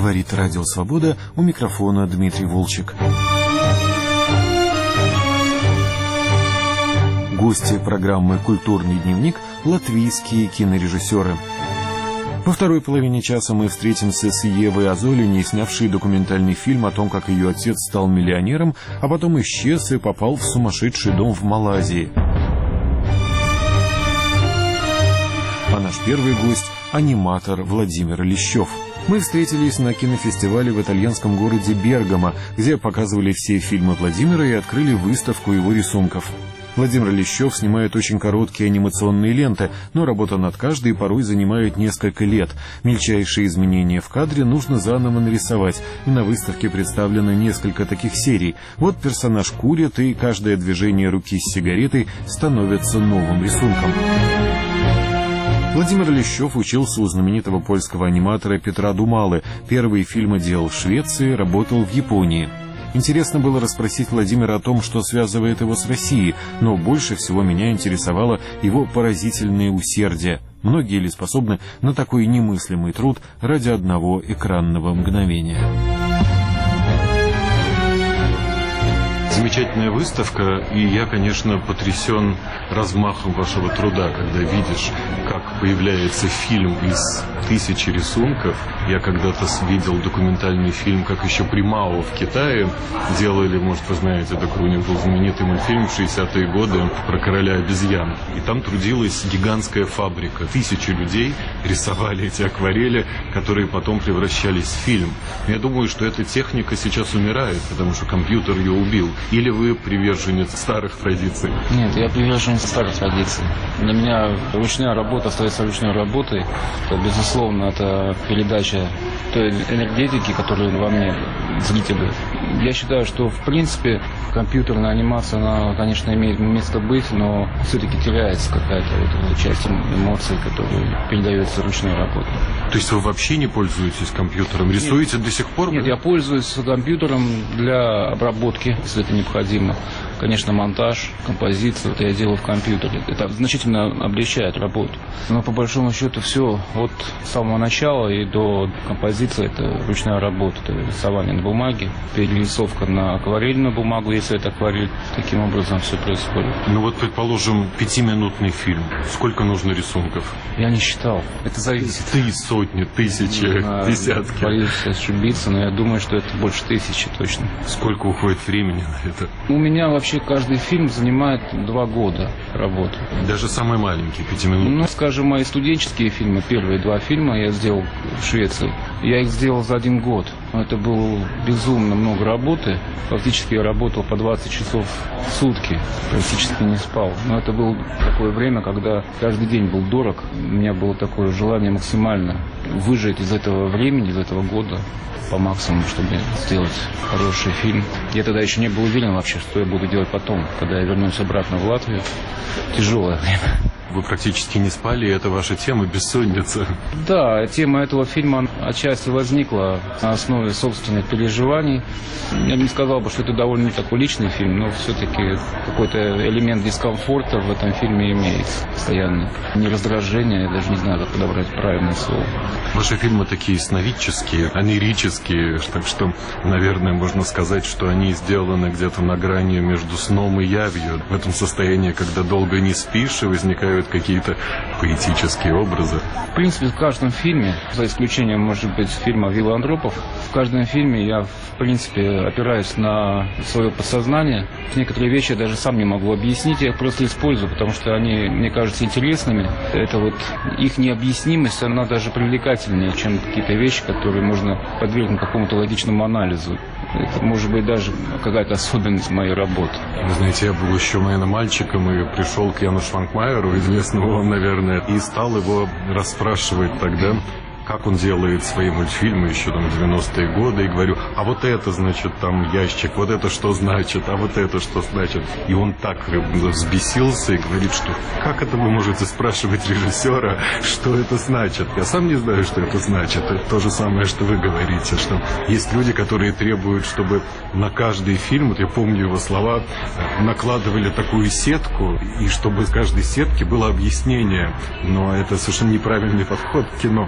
Говорит Радио Свобода, у микрофона Дмитрий Волчек. Гости программы «Культурный дневник» – латвийские кинорежиссеры. Во второй половине часа мы встретимся с Евой Азолиней, снявшей документальный фильм о том, как ее отец стал миллионером, а потом исчез и попал в сумасшедший дом в Малайзии. А наш первый гость – аниматор Владимир Лещев. Мы встретились на кинофестивале в итальянском городе Бергамо, где показывали все фильмы Владимира и открыли выставку его рисунков. Владимир Лещев снимает очень короткие анимационные ленты, но работа над каждой порой занимает несколько лет. Мельчайшие изменения в кадре нужно заново нарисовать, и на выставке представлено несколько таких серий. Вот персонаж курит, и каждое движение руки с сигаретой становится новым рисунком. Владимир Лещев учился у знаменитого польского аниматора Петра Думалы. Первые фильмы делал в Швеции, работал в Японии. Интересно было расспросить Владимира о том, что связывает его с Россией, но больше всего меня интересовало его поразительное усердие. Многие ли способны на такой немыслимый труд ради одного экранного мгновения? Замечательная выставка, и я, конечно, потрясен размахом вашего труда, когда видишь, как появляется фильм из тысячи рисунков. Я когда-то видел документальный фильм, как еще при Мао в Китае делали, может, вы знаете, такой у них был знаменитый мультфильм в 60-е годы про короля обезьян. И там трудилась гигантская фабрика. Тысячи людей рисовали эти акварели, которые потом превращались в фильм. Я думаю, что эта техника сейчас умирает, потому что компьютер ее убил. Или вы приверженец старых традиций? Нет, я приверженец старых традиций. Для меня ручная работа остается ручной работой. Это, безусловно, это передача той энергетики, которая во мне зрителю. Я считаю, что в принципе компьютерная анимация, она, конечно, имеет место быть, но все-таки теряется какая-то вот часть эмоций, которые передаются ручной работой. То есть вы вообще не пользуетесь компьютером? Рисуете до сих пор? Нет, я пользуюсь компьютером для обработки, если это необходимо. Конечно, монтаж, композицию, это я делаю в компьютере. Это значительно облегчает работу. Но по большому счету все от самого начала и до композиции это ручная работа. Это рисование на бумаге, перерисовка на акварельную бумагу, если это акварель. Таким образом все происходит. Ну вот, предположим, 5-минутный фильм. Сколько нужно рисунков? Я не считал. Это зависит. Сотни, тысячи, десятки. Боюсь ошибиться, но я думаю, что это больше 1000 точно. Сколько уходит времени на это? У меня вообще каждый фильм занимает 2 года работы. Даже самый маленький, 5-минутный? Ну, скажем, мои студенческие фильмы, первые 2 фильма я сделал в Швеции. Я их сделал за 1 год. Это было безумно много работы. Фактически я работал по 20 часов в сутки. Практически не спал. Но это было такое время, когда каждый день был дорог. У меня было такое желание максимально выжать из этого времени, из этого года по максимуму, чтобы сделать хороший фильм. Я тогда еще не был уверен вообще, что я буду делать потом, когда я вернусь обратно в Латвию. Тяжелое время. Вы практически не спали, и это ваша тема, бессонница. Да, тема этого фильма отчасти возникла на основе собственных переживаний. Я бы не сказал бы, что это довольно такой личный фильм, но все-таки какой-то элемент дискомфорта в этом фильме имеется постоянно. Не раздражение, я даже не знаю, как подобрать правильное слово. Ваши фильмы такие сновидческие, онирические, так что, наверное, можно сказать, что они сделаны где-то на грани между сном и явью. В этом состоянии, когда долго не спишь, и возникают какие-то поэтические образы. В принципе, в каждом фильме, за исключением, может быть, фильма «Вилла Андропов», в каждом фильме я, в принципе, опираюсь на свое подсознание. Некоторые вещи я даже сам не могу объяснить, я их просто использую, потому что они, мне кажутся, интересными. Это вот их необъяснимость, она даже привлекательнее, чем какие-то вещи, которые можно подвергнуть какому-то логичному анализу. Это может быть даже какая-то особенность моей работы. Вы знаете, я был еще, наверное, мальчиком и пришел к Яну Шванкмайеру, известному вам, наверное, и стал его расспрашивать тогда, как он делает свои мультфильмы еще там в 90-е годы, и говорю, а вот это, значит, там ящик, вот это что значит, а вот это что значит. И он так взбесился и говорит, что как это вы можете спрашивать режиссера, что это значит? Я сам не знаю, что это значит. Это то же самое, что вы говорите, что есть люди, которые требуют, чтобы на каждый фильм, вот я помню его слова, накладывали такую сетку, и чтобы с каждой сетки было объяснение. Но это совершенно неправильный подход к кино.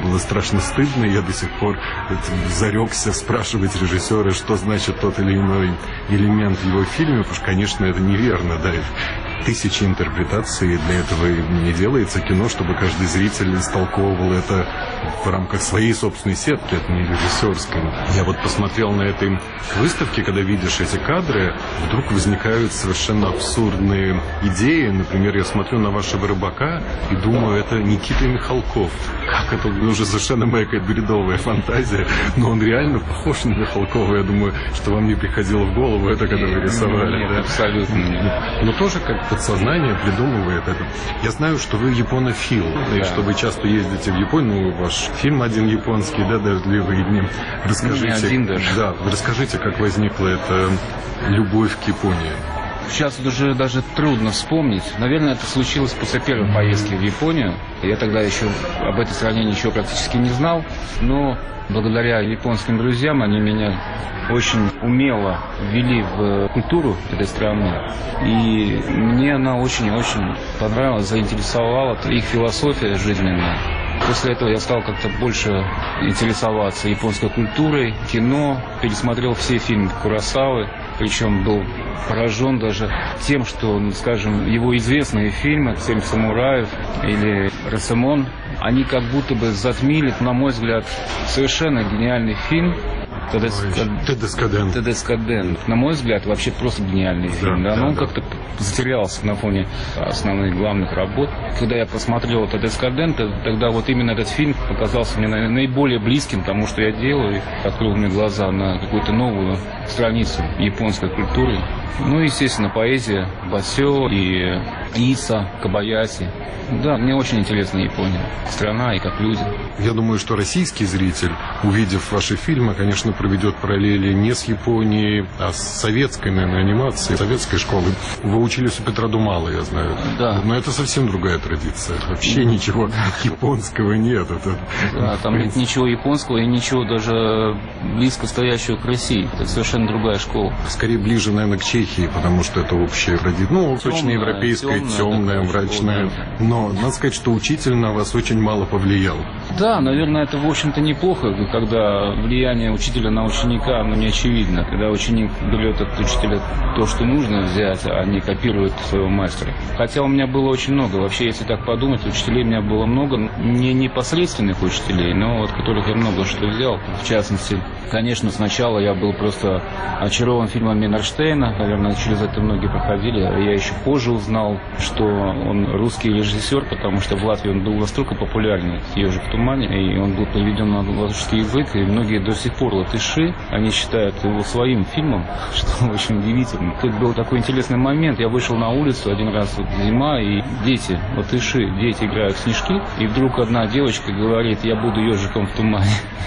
было страшно стыдно, и я до сих пор зарекся спрашивать режиссера, что значит тот или иной элемент в его фильме, потому что, конечно, это неверно, да, тысячи интерпретаций, для этого не делается кино, чтобы каждый зритель истолковывал это в рамках своей собственной сетки, это не режиссерской. Я вот посмотрел на этой выставке, когда видишь эти кадры, вдруг возникают совершенно абсурдные идеи. Например, я смотрю на вашего рыбака и думаю, это Никита Михалков. Как это уже совершенно моя какая-то бредовая фантазия, но он реально похож на Михалкова. Я думаю, что вам не приходило в голову это, когда вы рисовали. Нет, да? абсолютно нет. Но тоже как подсознание придумывает это. Я знаю, что вы японофил, да. И что вы часто ездите в Японию. Ну, ваш фильм один японский, да, «Дождливые дни». Расскажите, не один даже. Да, расскажите, как возникла эта любовь к Японии. Сейчас уже даже трудно вспомнить. Наверное, это случилось после первой поездки в Японию. Я тогда еще об этой стране ничего практически не знал, но благодаря японским друзьям они меня очень умело ввели в культуру этой страны. И мне она очень-очень понравилась, заинтересовала их философия жизненная. После этого я стал как-то больше интересоваться японской культурой, кино, пересмотрел все фильмы Куросавы, причем был поражен даже тем, что, скажем, его известные фильмы «Семь самураев» или «Расемон», они как будто бы затмили, на мой взгляд, совершенно гениальный фильм «Тедескаден». На мой взгляд, вообще просто гениальный фильм. Да, но он как-то затерялся на фоне основных главных работ. Когда я посмотрел «Тедескаден», тогда вот именно этот фильм показался мне наиболее близким тому, что я делаю, и открыл мне глаза на какую-то новую страницу японской культуры. Ну, естественно, поэзия Басё и Иса, Кобаяси. Да, мне очень интересна Япония, страна и как люди. Я думаю, что российский зритель, увидев ваши фильмы, конечно, проведет параллели не с Японией, а с советской, наверное, анимацией, советской школы. Вы учились у Петра Думала, я знаю. Да. Но это совсем другая традиция. Вообще ничего японского нет. Да, там нет ничего японского и ничего даже близко стоящего к России. Это совершенно другая школа. Скорее ближе, наверное, к Чехии, потому что это общая традиция. Ну, восточноевропейская, темная, мрачная. Но надо сказать, что учитель на вас очень мало повлиял. Да, наверное, это, в общем-то, неплохо, когда влияние учителя на ученика, оно не очевидно. Когда ученик берет от учителя то, что нужно взять, а не копирует своего мастера. Хотя у меня было очень много. Вообще, если так подумать, учителей у меня было много. Не непосредственных учителей, но вот которых я много что взял. В частности, конечно, сначала я был просто очарован фильмом Минерштейна. Наверное, через это многие проходили. Я еще позже узнал, что он русский режиссер, потому что в Латвии он был настолько популярен, «Ежик в тумане», и он был переведен на латышский язык, и многие до сих пор латыши, они считают его своим фильмом, что очень удивительно. Тут был такой интересный момент, я вышел на улицу один раз, вот зима, и дети, латыши, дети играют в снежки, и вдруг одна девочка говорит: «Я буду ежиком в тумане».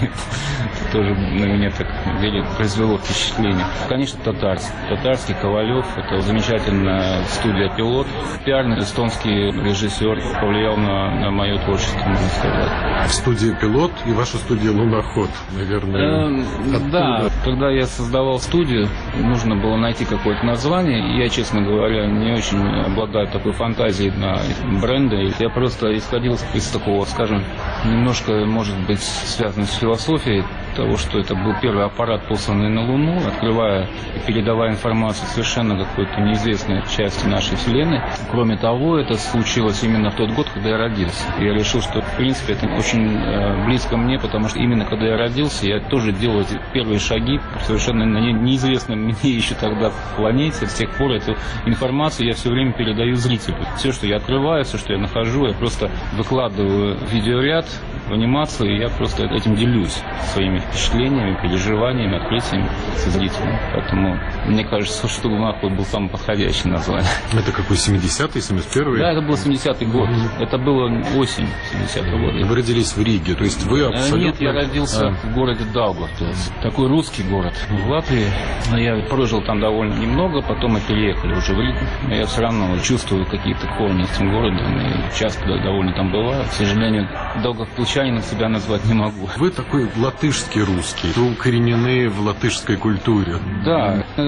Тоже на меня так произвело впечатление. Конечно, татарский Ковалев, это замечательная студия «Пилот». Пиарный эстонский режиссер повлиял на мое творчество, можно сказать. Студия «Пилот» и ваша студия «Луноход», наверное. Да, когда я создавал студию, нужно было найти какое-то название. Я, честно говоря, не очень обладаю такой фантазией на бренды. Я просто исходил из такого, скажем, немножко, может быть, связанного с философией того, что это был первый аппарат, посланный на Луну, открывая и передавая информацию совершенно какой-то неизвестной части нашей Вселенной. Кроме того, это случилось именно в тот год, когда я родился. Я решил, что, в принципе, это очень близко мне, потому что именно когда я родился, я тоже делал эти первые шаги совершенно на неизвестном мне еще тогда планете. С тех пор эту информацию я все время передаю зрителю. Все, что я открываю, все, что я нахожу, я просто выкладываю в видеоряд, в анимацию, и я просто этим делюсь своими впечатлениями, переживаниями, открытиями со зрителем. Поэтому мне кажется, что «Луноход» был самым подходящим названием. Это какой, 70-й, 71-й? Да, это был 70-й год. Это было осень 70-го года. Вы родились в Риге, то есть вы абсолютно... Нет, я родился в городе Даугавпилс. Такой русский город в Латвии. Я прожил там довольно немного, потом мы переехали уже в Ригу. Но я все равно чувствую какие-то корни с этим городом. И часто довольно там бываю. К сожалению, даугавпилчанином себя назвать не могу. Вы такой латышский русский. Вы укоренены в латышской культуре. Да,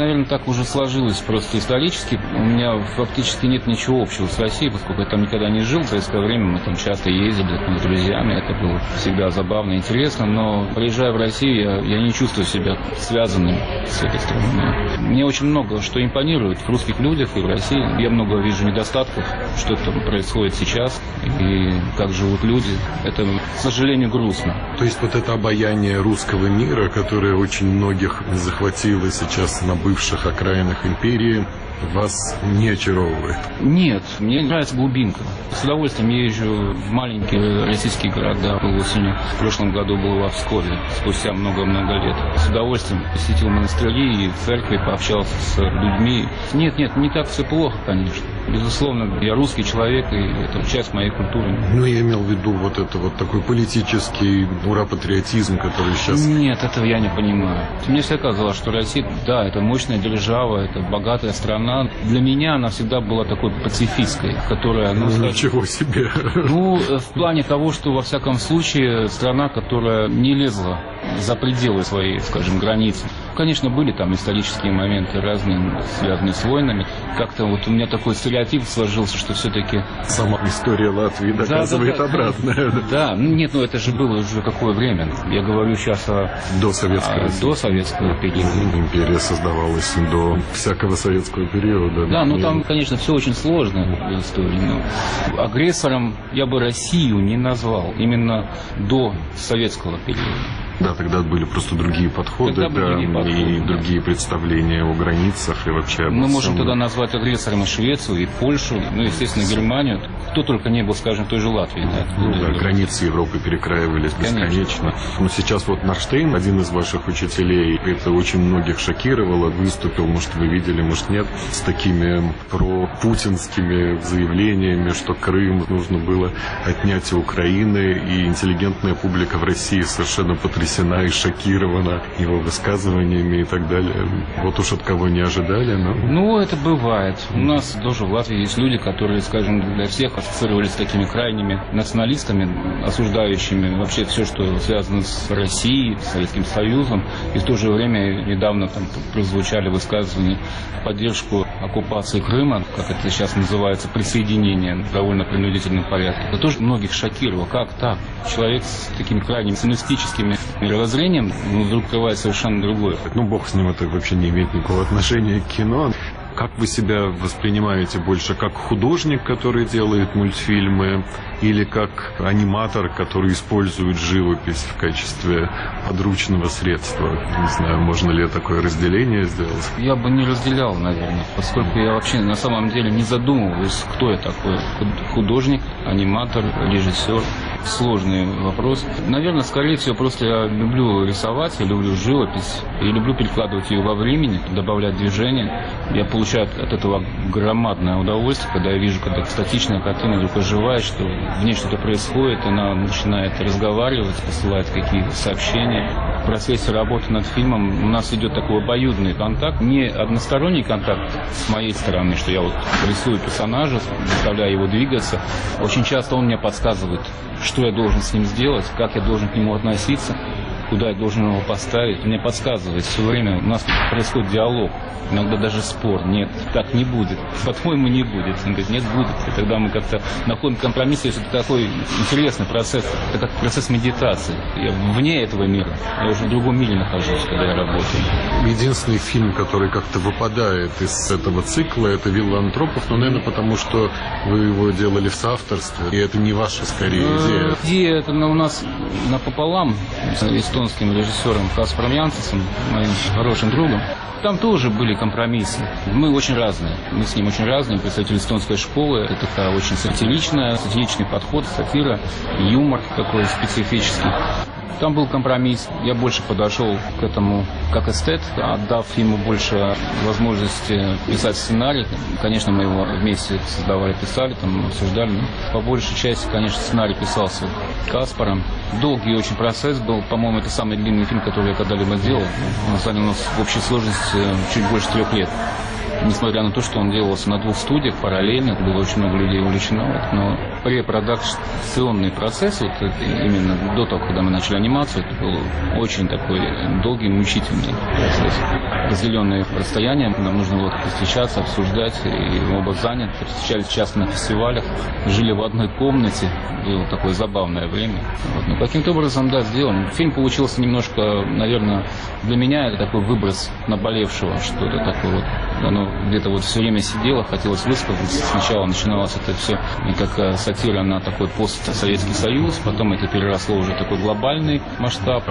наверное, так уже сложилось просто исторически. У меня фактически нет ничего общего с Россией, поскольку я там никогда не жил. В советское время мы там часто ездили с друзьями. Это было всегда забавно и интересно. Но приезжая в Россию, я не чувствую себя связанным с этой страной. Мне очень много что импонирует в русских людях и в России. Я много вижу недостатков, что там происходит сейчас и как живут люди. Это, к сожалению, грустно. То есть вот это обаяние русского мира, которое очень многих захватило сейчас на бывших окраинах империи, вас не очаровывает? Нет, мне нравится глубинка. С удовольствием езжу в маленькие российские города. Был осенью. В прошлом году был в Обскове, спустя много-много лет. С удовольствием посетил монастыри и церкви, пообщался с людьми. Нет, не так все плохо, конечно. Безусловно, я русский человек, и это часть моей культуры. Ну, я имел в виду вот это вот такой политический ура-патриотизм, который сейчас... Нет, этого я не понимаю. Мне всегда казалось, что Россия, да, это мощная держава, это богатая страна. Для меня она всегда была такой пацифистской, которая... Ничего себе! В плане того, что, во всяком случае, страна, которая не лезла за пределы своей, скажем, границы. Конечно, были там исторические моменты разные, связанные с войнами. Как-то вот у меня такой стереотип сложился, что все-таки... Сама история Латвии доказывает обратное. Да, нет, это же было уже какое время. Я говорю сейчас о... До советского России. До советского периода. Империя создавалась до всякого советского периода. Да, там, конечно, все очень сложно в истории. Но агрессором я бы Россию не назвал именно до советского периода. Да, тогда были просто другие подходы, и другие представления о границах и вообще обо всем. Мы можем тогда назвать агрессором и Швецию, и Польшу, естественно, Германию. Кто только не был, скажем, той же Латвии. Да, границы Европы перекраивались бесконечно. Но сейчас вот Нарштейн, один из ваших учителей, это очень многих шокировало, выступил, может, вы видели, может, нет, с такими пропутинскими заявлениями, что Крым нужно было отнять у Украины, и интеллигентная публика в России совершенно потрясена и шокирована его высказываниями и так далее. Вот уж от кого не ожидали, но... это бывает. У нас тоже в Латвии есть люди, которые, скажем, для всех ассоциировались с такими крайними националистами, осуждающими вообще все, что связано с Россией, с Советским Союзом. И в то же время недавно там прозвучали высказывания в поддержку оккупации Крыма, как это сейчас называется, присоединение в довольно принудительном порядке. Это тоже многих шокировало. Как так? Человек с такими крайне националистическими мировоззрением вдруг открывает совершенно другое. Бог с ним, это вообще не имеет никакого отношения к кино. Как вы себя воспринимаете больше? Как художник, который делает мультфильмы, или как аниматор, который использует живопись в качестве подручного средства? Не знаю, можно ли такое разделение сделать? Я бы не разделял, наверное, поскольку я вообще на самом деле не задумываюсь, кто я такой. Художник, аниматор, режиссер. Сложный вопрос. Наверное, скорее всего, просто я люблю рисовать, я люблю живопись, и люблю перекладывать ее во времени, добавлять движение. Я получаю от этого громадное удовольствие, когда я вижу, когда статичная картина вдруг оживает, что в ней что-то происходит, она начинает разговаривать, посылает какие-то сообщения. В процессе работы над фильмом у нас идет такой обоюдный контакт, не односторонний контакт с моей стороны, что я вот рисую персонажа, заставляю его двигаться. Очень часто он мне подсказывает, что я должен с ним сделать, как я должен к нему относиться, куда я должен его поставить. Мне подсказывает все время. У нас происходит диалог, иногда даже спор. Нет, так не будет. По-твоему, не будет. Он говорит, нет, будет. И тогда мы как-то находим компромисс. Это такой интересный процесс. Это как процесс медитации. Я вне этого мира. Я уже в другом мире нахожусь, когда я работаю. Единственный фильм, который как-то выпадает из этого цикла, это «Вилла антропов». Но, наверное, потому что вы его делали в соавторстве. И это не ваша, скорее, идея. Идея это у нас напополам с эстонским режиссером Каспаром Янсенсом, моим хорошим другом. Там тоже были компромиссы. Мы очень разные. Мы с ним очень разные. Представители эстонской школы. Это такая очень сатиричный подход, сатира, юмор такой специфический. Там был компромисс. Я больше подошел к этому как эстет, отдав ему больше возможности писать сценарий. Конечно, мы его вместе создавали, писали, там обсуждали. Но по большей части, конечно, сценарий писался Каспаром. Долгий очень процесс был. По-моему, это самый длинный фильм, который я когда-либо делал. Он занял у нас в общей сложности чуть больше 3 лет. несмотря на то, что он делался на 2 студиях параллельно, было очень много людей увлечено, но препродакционный процесс, вот именно до того, когда мы начали анимацию, это был очень такой долгий, мучительный процесс. Разделенные расстояния, нам нужно было как-то встречаться, обсуждать, и оба заняты, встречались часто на фестивалях, жили в одной комнате, было такое забавное время. Вот. Но каким-то образом, да, сделан. Фильм получился немножко, наверное, для меня это такой выброс наболевшего, что-то такое вот. Оно где-то вот все время сидело, хотелось высказаться. Сначала начиналось это все как сатира на такой постсоветский Союз, потом это переросло уже в такой глобальный масштаб,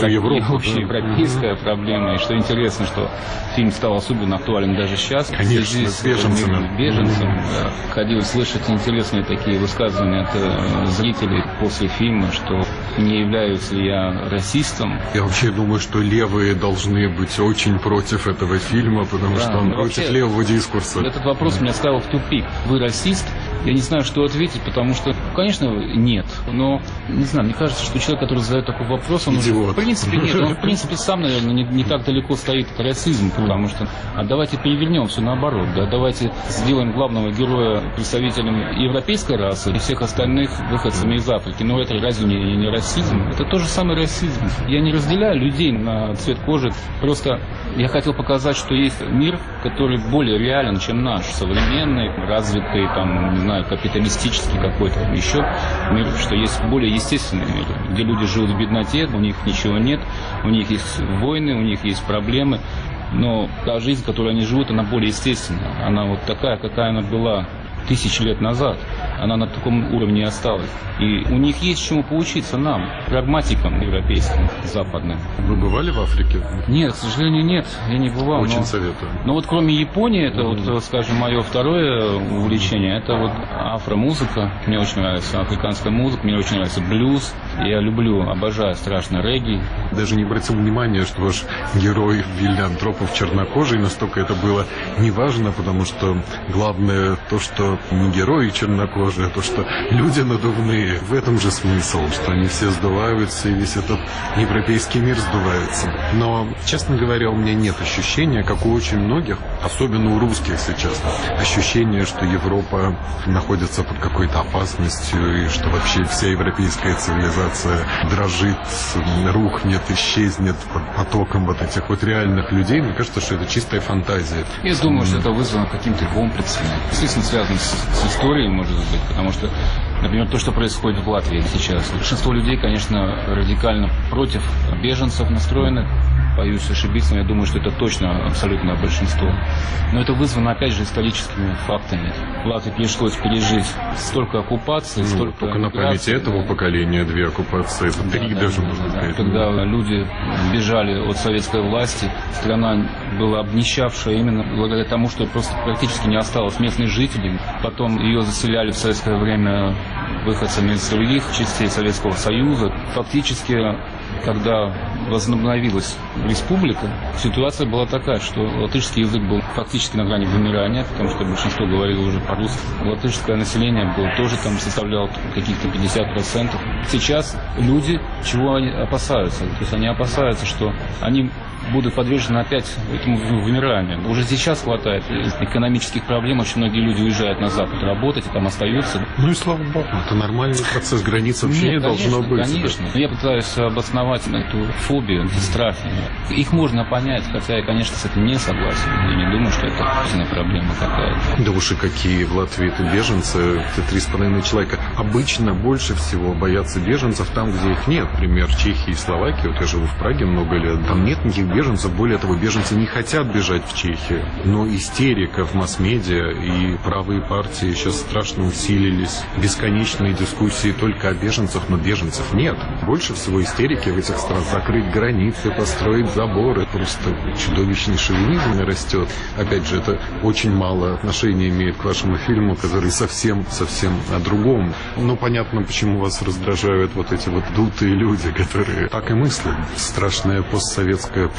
общеевропейская проблема. И что интересно, что фильм стал особенно актуален даже сейчас. Конечно, с беженцами. Да. Ходилось слышать интересные такие высказывания от зрителей после фильма, что не являюсь ли я расистом. Я вообще думаю, что левые должны быть очень против этого фильма, потому что он против левого дискурса. Этот вопрос меня ставил в тупик. Вы расист? Я не знаю, что ответить, потому что, конечно, нет. Но, не знаю, мне кажется, что человек, который задает такой вопрос, он уже, в принципе, нет. Он, в принципе, сам, наверное, не так далеко стоит от расизма, потому что, давайте перевернем все наоборот, да, давайте сделаем главного героя представителем европейской расы и всех остальных выходцами из Африки. Но это разве не расизм? Это тоже самый расизм. Я не разделяю людей на цвет кожи, просто я хотел показать, что есть мир, который более реален, чем наш, современный, развитый, там, не знаю, капиталистический какой-то еще мир, что есть более естественный мир, где люди живут в бедноте, у них ничего нет, у них есть войны, у них есть проблемы, но та жизнь, в которой они живут, она более естественная, она вот такая, какая она была 1000 лет назад, она на таком уровне осталась. И у них есть чему поучиться нам, прагматикам европейским, западным. Вы бывали в Африке? Нет, к сожалению, нет, я не бывал. Очень советую. Но вот кроме Японии, это вот, скажем, мое второе увлечение, это вот афромузыка. Мне очень нравится африканская музыка, мне очень нравится блюз. Я люблю, обожаю страшно регги. Даже не обратил внимания, что ваш герой Вилли Антропов чернокожий, настолько это было неважно, потому что главное то, что не герои чернокожие, а то, что люди надувные. В этом же смысл, что они все сдуваются, и весь этот европейский мир сдувается. Но, честно говоря, у меня нет ощущения, как у очень многих, особенно у русских сейчас, ощущение, что Европа находится под какой-то опасностью, и что вообще вся европейская цивилизация дрожит, рухнет, исчезнет под потоком вот этих вот реальных людей. Мне кажется, что это чистая фантазия. Я думаю, что это вызвано каким-то комплексом. Естественно, связано с историей, может быть, потому что, например, то, что происходит в Латвии сейчас. Большинство людей, конечно, радикально против беженцев настроены. Боюсь ошибиться, но я думаю, что это точно абсолютное большинство. Но это вызвано, опять же, историческими фактами. Латвии пришлось пережить столько оккупаций, столько... Только на памяти этого поколения 2 оккупации, это 3 даже, можно сказать. Когда люди бежали от советской власти, страна была обнищавшая именно благодаря тому, что просто практически не осталось местных жителей. Потом ее заселяли в советское время выходцами из других частей Советского Союза. Фактически, когда возобновилась республика, ситуация была такая, что латышский язык был фактически на грани вымирания, потому что большинство говорило уже по-русски. Латышское население было тоже там составляло каких-то 50%. Сейчас люди чего они опасаются? То есть они опасаются, что они будут подвержены опять этому вымиранию. Уже сейчас хватает экономических проблем, очень многие люди уезжают на Запад работать и там остаются. Ну и слава богу, это нормальный процесс, границ вообще не должно быть. Конечно, но я пытаюсь обосновать эту фобию, эти страхи. Их можно понять, хотя я, конечно, с этим не согласен. Я не думаю, что это проблема какая-то. Да уж и какие в Латвии-то беженцы, это 3,5 человека. Обычно больше всего боятся беженцев там, где их нет. Например, Чехия и Словакия, вот я живу в Праге много лет, там нет никаких беженцев, более того, беженцы не хотят бежать в Чехию. Но истерика в масс-медиа и правые партии сейчас страшно усилились. Бесконечные дискуссии только о беженцах, но беженцев нет. Больше всего истерики в этих странах. Закрыть границы, построить заборы. Просто чудовищный шовинизм растет. Опять же, это очень мало отношения имеет к вашему фильму, который совсем о другом. Но понятно, почему вас раздражают вот эти вот дутые люди, которые так и мыслят. Страшная постсоветская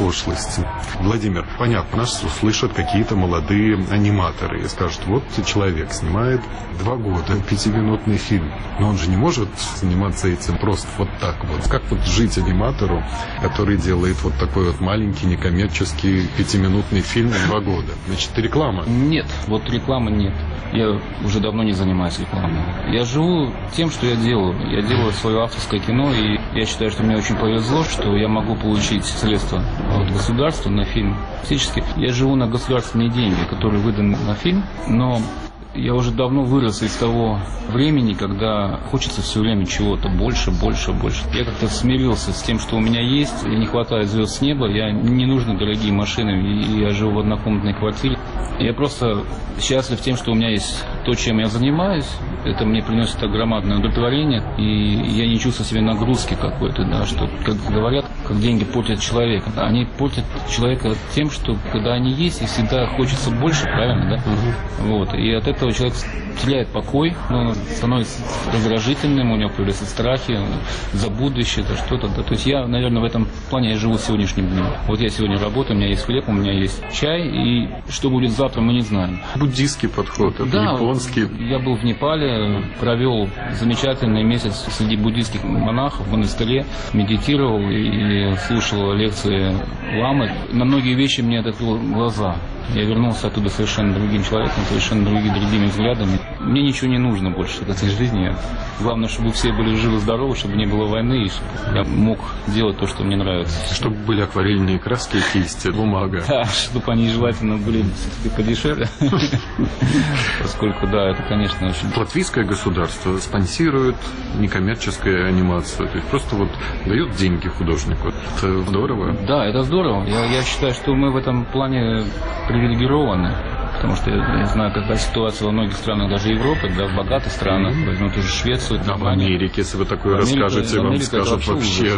пошлости. Владимир, понятно, нас услышат какие-то молодые аниматоры и скажут, вот человек снимает 2 года 5-минутный фильм, но он же не может заниматься этим просто вот так вот. Как вот жить аниматору, который делает вот такой вот маленький, некоммерческий 5-минутный фильм в 2 года? Значит, реклама? Нет, вот рекламы нет. Я уже давно не занимаюсь рекламой. Я живу тем, что я делаю. Я делаю свое авторское кино, и я считаю, что мне очень повезло, что я могу получить средства от государства на фильм. Фактически я живу на государственные деньги, которые выданы на фильм, но я уже давно вырос из того времени, когда хочется все время чего-то больше, больше, больше. Я как-то смирился с тем, что у меня есть, и не хватает звезд с неба, не нужны дорогие машины, и я живу в однокомнатной квартире. Я просто счастлив тем, что у меня есть то, чем я занимаюсь. Это мне приносит громадное удовлетворение, и я не чувствую себе нагрузки какой-то, да, что, как говорят, как деньги портят человека. Они портят человека тем, что когда они есть, и всегда хочется больше, правильно, да? Вот. И от этого человек теряет покой, он становится раздражительным, у него появляются страхи за будущее, за что-то. Да. То есть я, наверное, в этом плане я живу сегодняшним днем. Вот я сегодня работаю, у меня есть хлеб, у меня есть чай, и что будет завтра, мы не знаем. Буддийский подход, это да, японский. Я был в Непале, провел замечательный месяц среди буддийских монахов в монастыре, медитировал и слушал лекции ламы. На многие вещи мне это открыло глаза. Я вернулся оттуда совершенно другим человеком, совершенно другими взглядами. Мне ничего не нужно больше от этой жизни. Главное, чтобы все были живы-здоровы, чтобы не было войны, и чтобы я мог делать то, что мне нравится. Чтобы были акварельные краски, кисти, бумага. Да, чтобы они желательно были подешевле. Поскольку, да, это, конечно, очень... Латвийское государство спонсирует некоммерческую анимацию. То есть просто вот дают деньги художнику. Это здорово. Да, это здорово. Я считаю, что мы в этом плане привилегированы. Потому что я знаю, какая ситуация во многих странах, даже Европы, да, в богатых странах, возьму ту же Швецию. А в Америке, если вы такое расскажете, вам скажут вообще.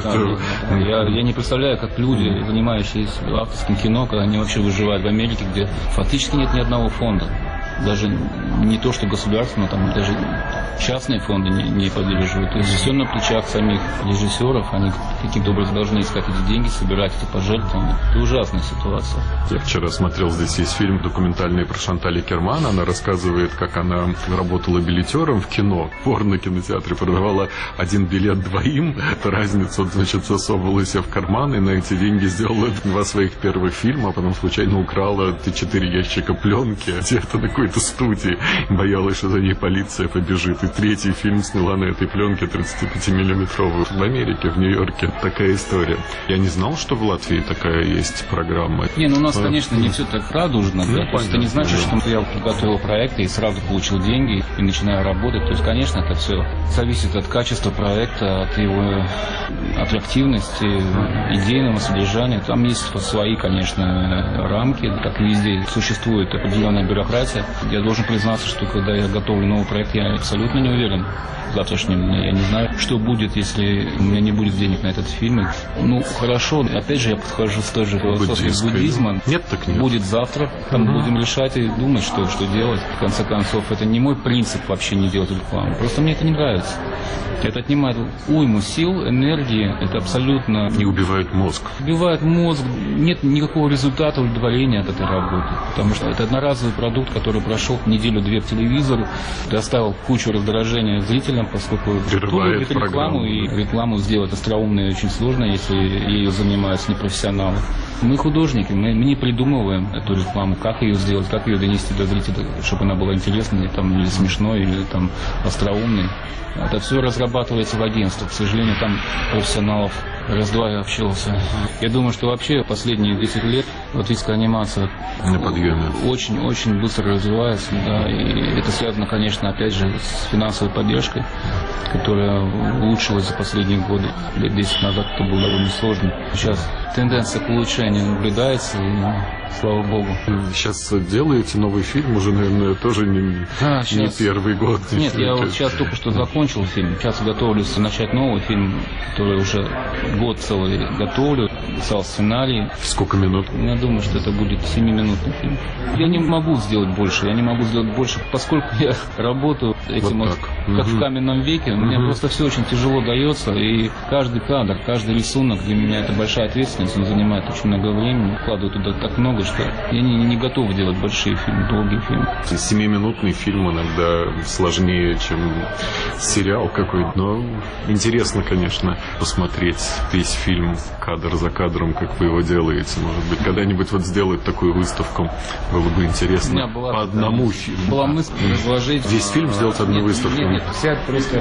Я не представляю, как люди, занимающиеся авторским кино, когда они вообще выживают в Америке, где фактически нет ни одного фонда. Даже не то, что государственное, там даже частные фонды не поддерживают. То есть все на плечах самих режиссеров, они каким-то образом должны искать эти деньги, собирать эти пожертвования. Это ужасная ситуация. Я вчера смотрел, здесь есть фильм документальный про Шанталь Акерман. Она рассказывает, как она работала билетером в кино. В порно-кинотеатре продавала 1 билет 2. Разницу, значит, засовывала себе в карман и на эти деньги сделала 2 своих первых фильма, а потом случайно украла 4 ящика пленки где-то на какой-то студии. Боялась, что за ней полиция побежит. И 3-й фильм сняла на этой пленке 35-миллиметровую. В Америке, в Нью-Йорке такая история. Я не знал, что в Латвии такая есть программа. Не, ну у нас, конечно, не все так радужно. Да? То есть это не значит, что я подготовил проект и сразу получил деньги и начинаю работать. То есть, конечно, это все зависит от качества проекта, от его аттрактивности, идейного содержания. Там есть свои, конечно, рамки, как и везде существует определенная бюрократия. Я должен признаться, что когда я готовлю новый проект, я абсолютно не уверен в завтрашнем дне. Я не знаю, что будет, если у меня не будет денег на этот фильм. Ну, хорошо. Опять же, я подхожу с той же философией буддизма. Нет, так нет. Будет завтра. Там будем решать и думать, что делать. В конце концов, это не мой принцип вообще не делать рекламу. Просто мне это не нравится. Это отнимает уйму сил, энергии. Это абсолютно... Не убивает мозг. Убивает мозг. Нет никакого результата, удовлетворения от этой работы. Потому что это одноразовый продукт, который прошел неделю-две в телевизоре, доставил кучу раздражения зрителям, поскольку прерывает рекламу, и рекламу сделать остроумной очень сложно, если ею занимаются непрофессионалы. Мы художники, мы не придумываем эту рекламу, как ее сделать, как ее донести до зрителя, чтобы она была интересной, там, или смешной, или там, остроумной. Это все разрабатывается в агентстве. К сожалению, там профессионалов раз-два я общался. Я думаю, что вообще последние 10 лет латвийская анимация на подъеме очень быстро развивается. Да, и это связано, конечно, опять же, с финансовой поддержкой, которая улучшилась за последние годы. Лет 10 назад это было довольно сложно. Сейчас тенденция к улучшению наблюдается, и слава богу. Сейчас делаете новый фильм, уже, наверное, тоже не первый год. Нет, я вот сейчас только что закончил фильм. Сейчас готовлюсь начать новый фильм, который уже год целый готовлю, писал сценарий. Сколько минут? Я думаю, что это будет 7-минутный фильм. Я не могу сделать больше, поскольку я работаю этим вот как в каменном веке. Мне просто все очень тяжело дается, и каждый кадр, каждый рисунок для меня это большая ответственность, он занимает очень много времени, вкладываю туда так много, что я не готов делать большие фильмы, долгие фильмы. 7-минутный фильм иногда сложнее, чем сериал какой-то, но интересно, конечно, посмотреть весь фильм кадр за кадром, как вы его делаете. Может быть, когда-нибудь вот сделать такую выставку, было бы интересно. По одному фильму. Была мысль разложить... Весь фильм сделать одну выставку? Нет, взять просто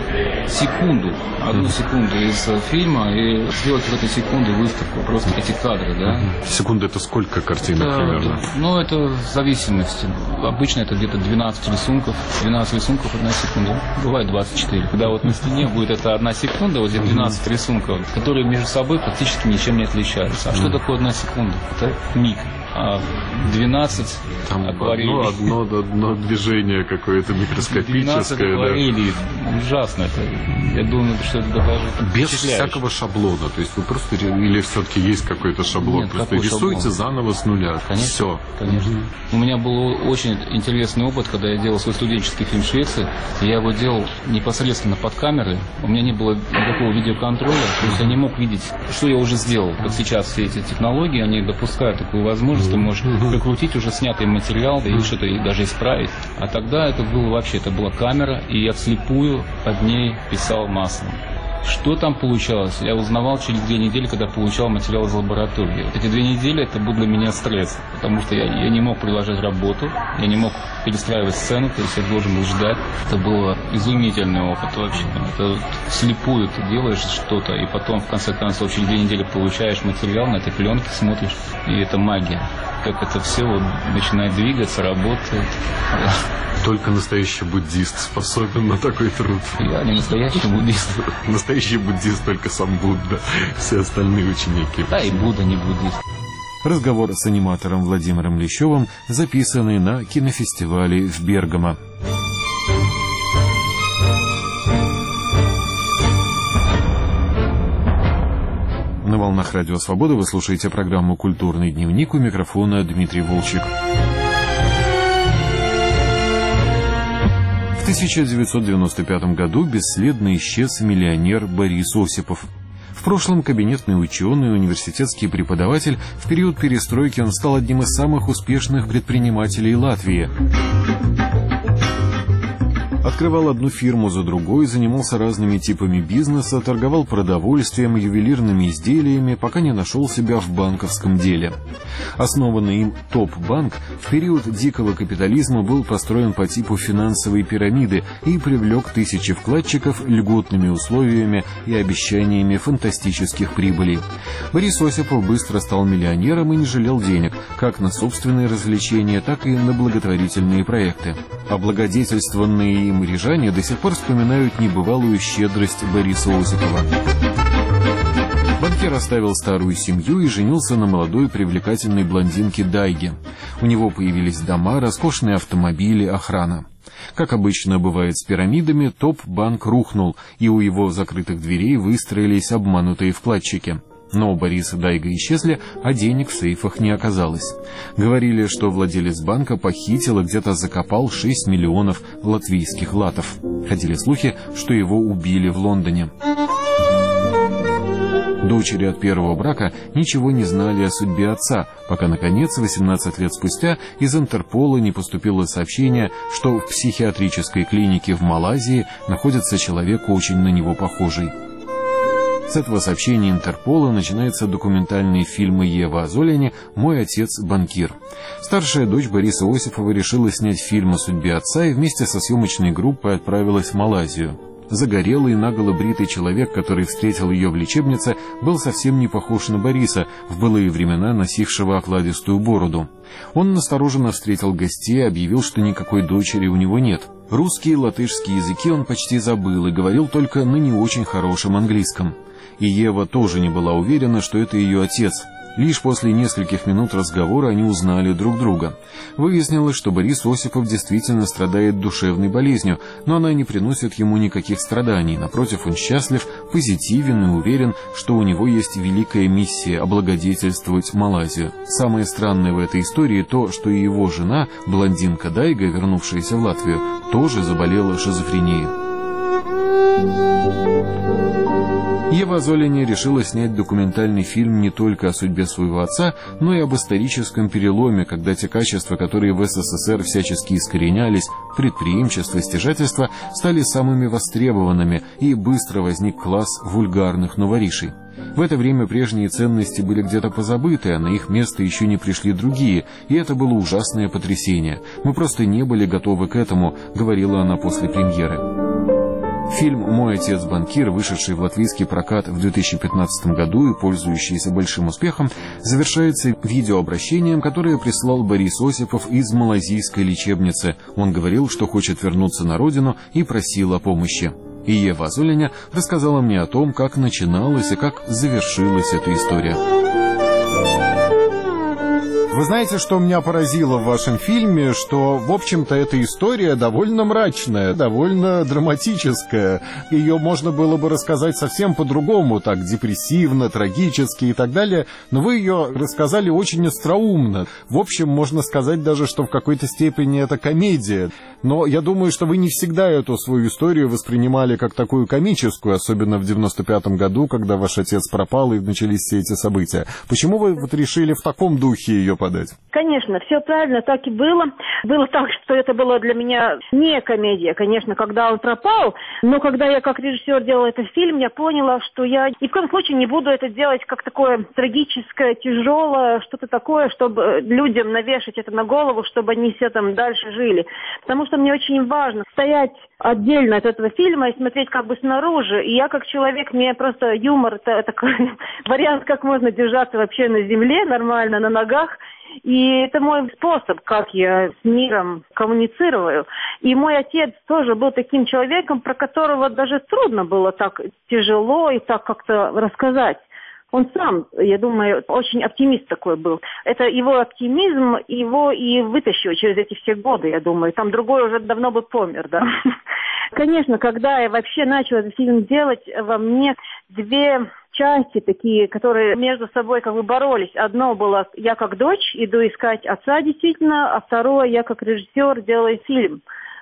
одну секунду из фильма и сделать в этой секунде выставку, просто эти кадры, да. Секунда — это сколько картинок примерно? Ну, это в зависимости. Обычно это где-то 12 рисунков. 12 рисунков — 1 секунда. Бывает 24. Когда вот на стене будет это 1 секунда, вот здесь 12 рисунков, которые между собой практически ничем не отличаются. А что такое 1 секунда? Это миг. А 12 там акварелей. Одно движение какое-то микроскопическое. 12 акварелей. Да. Ужасно это. Я думаю, что это даже без всякого шаблона. То есть вы просто... Или все-таки есть какой-то шаблон? Нет, просто рисуете шаблон? Заново с нуля. Конечно. Все. Конечно. У меня был очень интересный опыт, когда я делал свой студенческий фильм в Швеции. Я его делал непосредственно под камерой. У меня не было никакого видеоконтроля. То есть я не мог видеть, что я уже сделал. Вот сейчас все эти технологии, они допускают такую возможность. Ты можешь прикрутить уже снятый материал и что-то даже исправить. А тогда это была камера, и я вслепую под ней писал маслом. Что там получалось, я узнавал через 2 недели, когда получал материал из лаборатории. Эти 2 недели это был для меня стресс, потому что я не мог приложить работу, я не мог перестраивать сцену, то есть я должен был ждать. Это был изумительный опыт вообще. Это вслепую ты делаешь что-то, и потом в конце концов через 2 недели получаешь материал на этой пленке, смотришь, и это магия. Как это все вот начинает двигаться, работает. Только настоящий буддист способен на такой труд. Я не настоящий буддист. Настоящий буддист только сам Будда. Все остальные ученики. Да, и Будда не буддист. Разговор с аниматором Владимиром Лещевым, записанный на кинофестивале в Бергамо. На волнах Радио Свобода вы слушаете программу «Культурный дневник», у микрофона Дмитрий Волчек. В 1995 году бесследно исчез миллионер Борис Осипов. В прошлом кабинетный ученый, университетский преподаватель, в период перестройки он стал одним из самых успешных предпринимателей Латвии. Открывал одну фирму за другой, занимался разными типами бизнеса, торговал продовольствием, ювелирными изделиями, пока не нашел себя в банковском деле. Основанный им ТОП-банк в период дикого капитализма был построен по типу финансовой пирамиды и привлек тысячи вкладчиков льготными условиями и обещаниями фантастических прибылей. Борис Осипов быстро стал миллионером и не жалел денег, как на собственные развлечения, так и на благотворительные проекты. Облагодетельствованные им рижане до сих пор вспоминают небывалую щедрость Бориса Осипова. Банкир оставил старую семью и женился на молодой привлекательной блондинке Дайге. У него появились дома, роскошные автомобили, охрана. Как обычно бывает с пирамидами, ТОП-банк рухнул, и у его закрытых дверей выстроились обманутые вкладчики. Но у Бориса Дайга исчезли, а денег в сейфах не оказалось. Говорили, что владелец банка похитил и где-то закопал 6 миллионов латвийских латов. Ходили слухи, что его убили в Лондоне. Дочери от первого брака ничего не знали о судьбе отца, пока, наконец, 18 лет спустя из Интерпола не поступило сообщение, что в психиатрической клинике в Малайзии находится человек, очень на него похожий. С этого сообщения Интерпола начинается документальный фильм Ева Азоляни «Мой отец банкир». Старшая дочь Бориса Осипова решила снять фильм о судьбе отца и вместе со съемочной группой отправилась в Малайзию. Загорелый, наголо бритый человек, который встретил ее в лечебнице, был совсем не похож на Бориса, в былые времена носившего окладистую бороду. Он настороженно встретил гостей и объявил, что никакой дочери у него нет. Русский и латышский языки он почти забыл и говорил только на не очень хорошем английском. И Ева тоже не была уверена, что это ее отец. Лишь после нескольких минут разговора они узнали друг друга. Выяснилось, что Борис Осипов действительно страдает душевной болезнью, но она не приносит ему никаких страданий. Напротив, он счастлив, позитивен и уверен, что у него есть великая миссия облагодетельствовать Малайзию. Самое странное в этой истории то, что и его жена, блондинка Дайга, вернувшаяся в Латвию, тоже заболела шизофренией. Ева Золини решила снять документальный фильм не только о судьбе своего отца, но и об историческом переломе, когда те качества, которые в СССР всячески искоренялись, предприимчество, стяжательство, стали самыми востребованными, и быстро возник класс вульгарных новоришей. В это время прежние ценности были где-то позабыты, а на их место еще не пришли другие, и это было ужасное потрясение. Мы просто не были готовы к этому, говорила она после премьеры. Фильм «Мой отец банкир», вышедший в латвийский прокат в 2015 году и пользующийся большим успехом, завершается видеообращением, которое прислал Борис Осипов из малайзийской лечебницы. Он говорил, что хочет вернуться на родину, и просил о помощи. И Ева Золиня рассказала мне о том, как начиналась и как завершилась эта история. Вы знаете, что меня поразило в вашем фильме, что, в общем-то, эта история довольно мрачная, довольно драматическая. Ее можно было бы рассказать совсем по-другому, так депрессивно, трагически и так далее, но вы ее рассказали очень остроумно. В общем, можно сказать даже, что в какой-то степени это комедия. Но я думаю, что вы не всегда эту свою историю воспринимали как такую комическую, особенно в 95-м году, когда ваш отец пропал и начались все эти события. Почему вы вот решили в таком духе ее подать? Конечно, все правильно, так и было. Было так, что это было для меня не комедия, конечно, когда он пропал, но когда я как режиссер делала этот фильм, я поняла, что я ни в коем случае не буду это делать как такое трагическое, тяжелое, что-то такое, чтобы людям навешать это на голову, чтобы они все там дальше жили. Потому что мне очень важно стоять отдельно от этого фильма и смотреть как бы снаружи. И я как человек, мне просто юмор, это такой вариант, как можно держаться вообще на земле нормально, на ногах. И это мой способ, как я с миром коммуницирую. И мой отец тоже был таким человеком, про которого даже трудно было так тяжело и так как-то рассказать. Он сам, я думаю, очень оптимист такой был. Это его оптимизм, его и вытащил через эти все годы, я думаю. Там другой уже давно бы помер, да. Конечно, когда я вообще начала этот фильм делать, во мне две части такие, которые между собой как бы боролись. Одно было я как дочь иду искать отца действительно, а второе я как режиссер делаю фильм.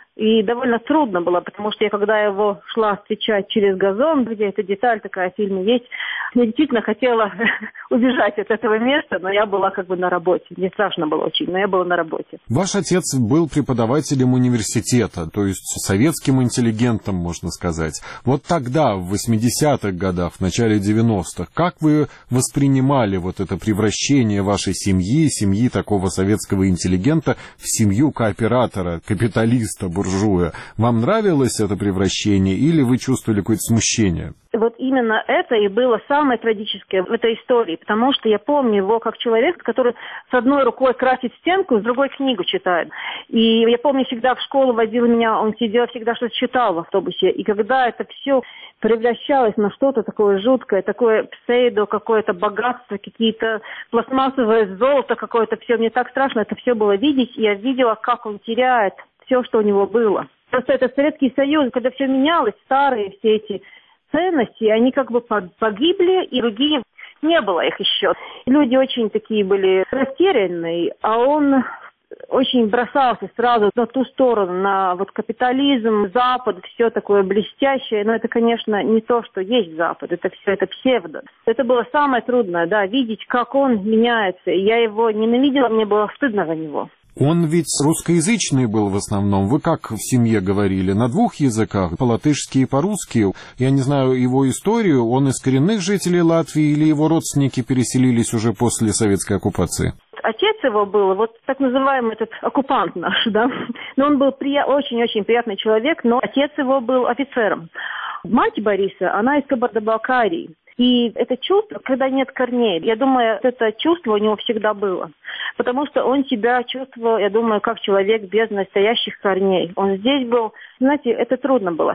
И довольно трудно было, потому что я, когда его шла встречать через газон, где эта деталь такая в фильме есть, я действительно хотела убежать от этого места, но я была как бы на работе. Мне страшно было очень, но я была на работе. Ваш отец был преподавателем университета, то есть советским интеллигентом, можно сказать. Вот тогда, в 80-х годах, в начале 90-х, как вы воспринимали вот это превращение вашей семьи такого советского интеллигента, в семью кооператора, капиталиста, буржуя? Вам нравилось это превращение или вы чувствовали какое-то смущение? Вот именно это и было самое трагическое в этой истории, потому что я помню его как человек, который с одной рукой красит стенку, с другой книгу читает. И я помню, всегда в школу водил меня, он сидел, всегда что-то читал в автобусе. И когда это все превращалось на что-то такое жуткое, такое псевдо, какое-то богатство, какие-то пластмассовое золото какое-то, все, мне так страшно это все было видеть, и я видела, как он теряет все, что у него было. Просто это Советский Союз, когда все менялось, старые все эти ценности, они как бы погибли, и другие не было их еще. Люди очень такие были растерянные, а он очень бросался сразу на ту сторону, на вот капитализм, Запад, все такое блестящее, но это, конечно, не то, что есть Запад, это все, это псевдо. Это было самое трудное, да, видеть, как он меняется. Я его ненавидела, мне было стыдно за него. Он ведь русскоязычный был в основном. Вы как в семье говорили? На двух языках? По-латышски и по-русски? Я не знаю его историю. Он из коренных жителей Латвии или его родственники переселились уже после советской оккупации? Отец его был, вот так называемый этот оккупант наш, да. Но он был очень-очень приятный человек, но отец его был офицером. Мать Бориса, она из Кабардино-Балкарии. И это чувство, когда нет корней, я думаю, это чувство у него всегда было. Потому что он себя чувствовал, я думаю, как человек без настоящих корней. Он здесь был, знаете, это трудно было.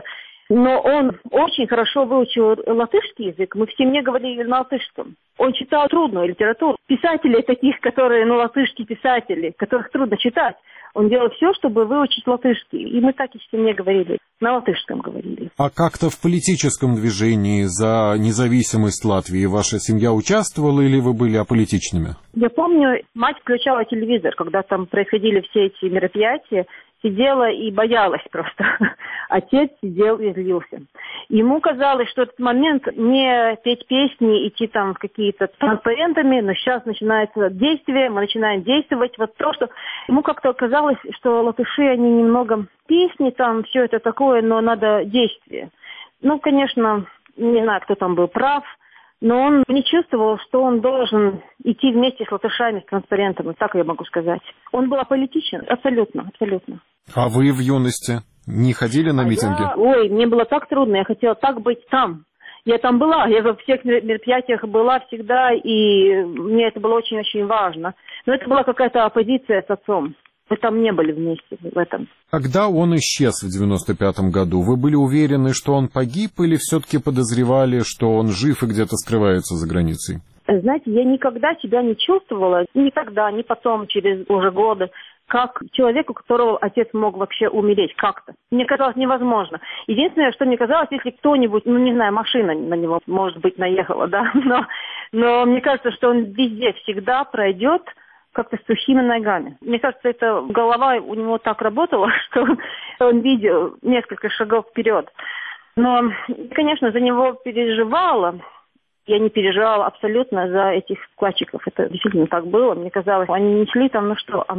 Но он очень хорошо выучил латышский язык. Мы в семье говорили на латышском. Он читал трудную литературу. Писателей таких, которые, латышские писатели, которых трудно читать. Он делал все, чтобы выучить латышский. И мы так и в семье говорили. На латышском говорили. А как-то в политическом движении за независимость Латвии ваша семья участвовала или вы были аполитичными? Я помню, мать включала телевизор, когда там происходили все эти мероприятия. Сидела и боялась просто. Отец сидел и злился. Ему казалось, что этот момент не петь песни, идти там в какие-то транспарентами, но сейчас начинается действие, мы начинаем действовать. Вот то, что ему как-то казалось, что латыши, они немного песни, там все это такое, но надо действие. Конечно, не знаю, кто там был прав, но он не чувствовал, что он должен идти вместе с латышами, с транспарентами, так я могу сказать. Он был аполитичен, абсолютно, абсолютно. А вы в юности не ходили на митинги? Мне было так трудно, я хотела так быть там. Я там была, я во всех мероприятиях была всегда, и мне это было очень-очень важно. Но это была какая-то оппозиция с отцом. Мы там не были вместе в этом. Когда он исчез в 95-м году, вы были уверены, что он погиб, или все-таки подозревали, что он жив и где-то скрывается за границей? Знаете, я никогда себя не чувствовала, никогда, ни потом, через уже годы, как человек, у которого отец мог вообще умереть как-то. Мне казалось невозможно. Единственное, что мне казалось, если кто-нибудь, машина на него, может быть, наехала, да, но мне кажется, что он везде всегда пройдет как-то с сухими ногами. Мне кажется, эта голова у него так работала, что он видел несколько шагов вперед. Но, конечно, за него переживала. Я не переживала абсолютно за этих вкладчиков. Это действительно так было. Мне казалось, они несли там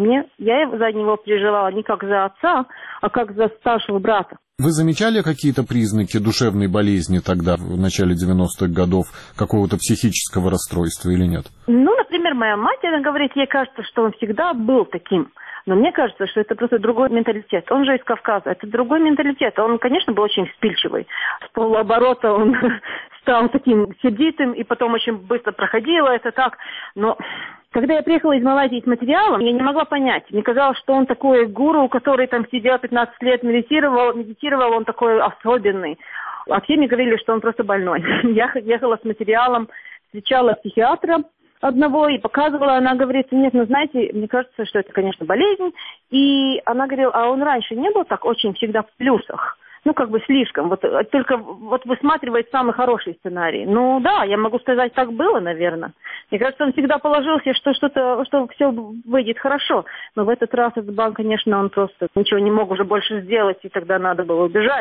я за него переживала не как за отца, а как за старшего брата. Вы замечали какие-то признаки душевной болезни тогда, в начале 90-х годов, какого-то психического расстройства или нет? Например, моя мать, она говорит, ей кажется, что он всегда был таким. Но мне кажется, что это просто другой менталитет. Он же из Кавказа, это другой менталитет. Он, конечно, был очень вспыльчивый. С полуоборота он стал таким сердитым, и потом очень быстро проходило это так. Но когда я приехала из Малайзии с материалом, я не могла понять. Мне казалось, что он такой гуру, который там сидел 15 лет, медитировал, он такой особенный. А все мне говорили, что он просто больной. Я ехала с материалом, встречала психиатра одного и показывала, она говорит, нет, знаете, мне кажется, что это, конечно, болезнь. И она говорила, а он раньше не был так очень всегда в плюсах? Слишком. Только высматривает самый хороший сценарий. Да, я могу сказать, так было, наверное. Мне кажется, он всегда положился, что все выйдет хорошо. Но в этот раз этот банк, конечно, он просто ничего не мог уже больше сделать, и тогда надо было бежать.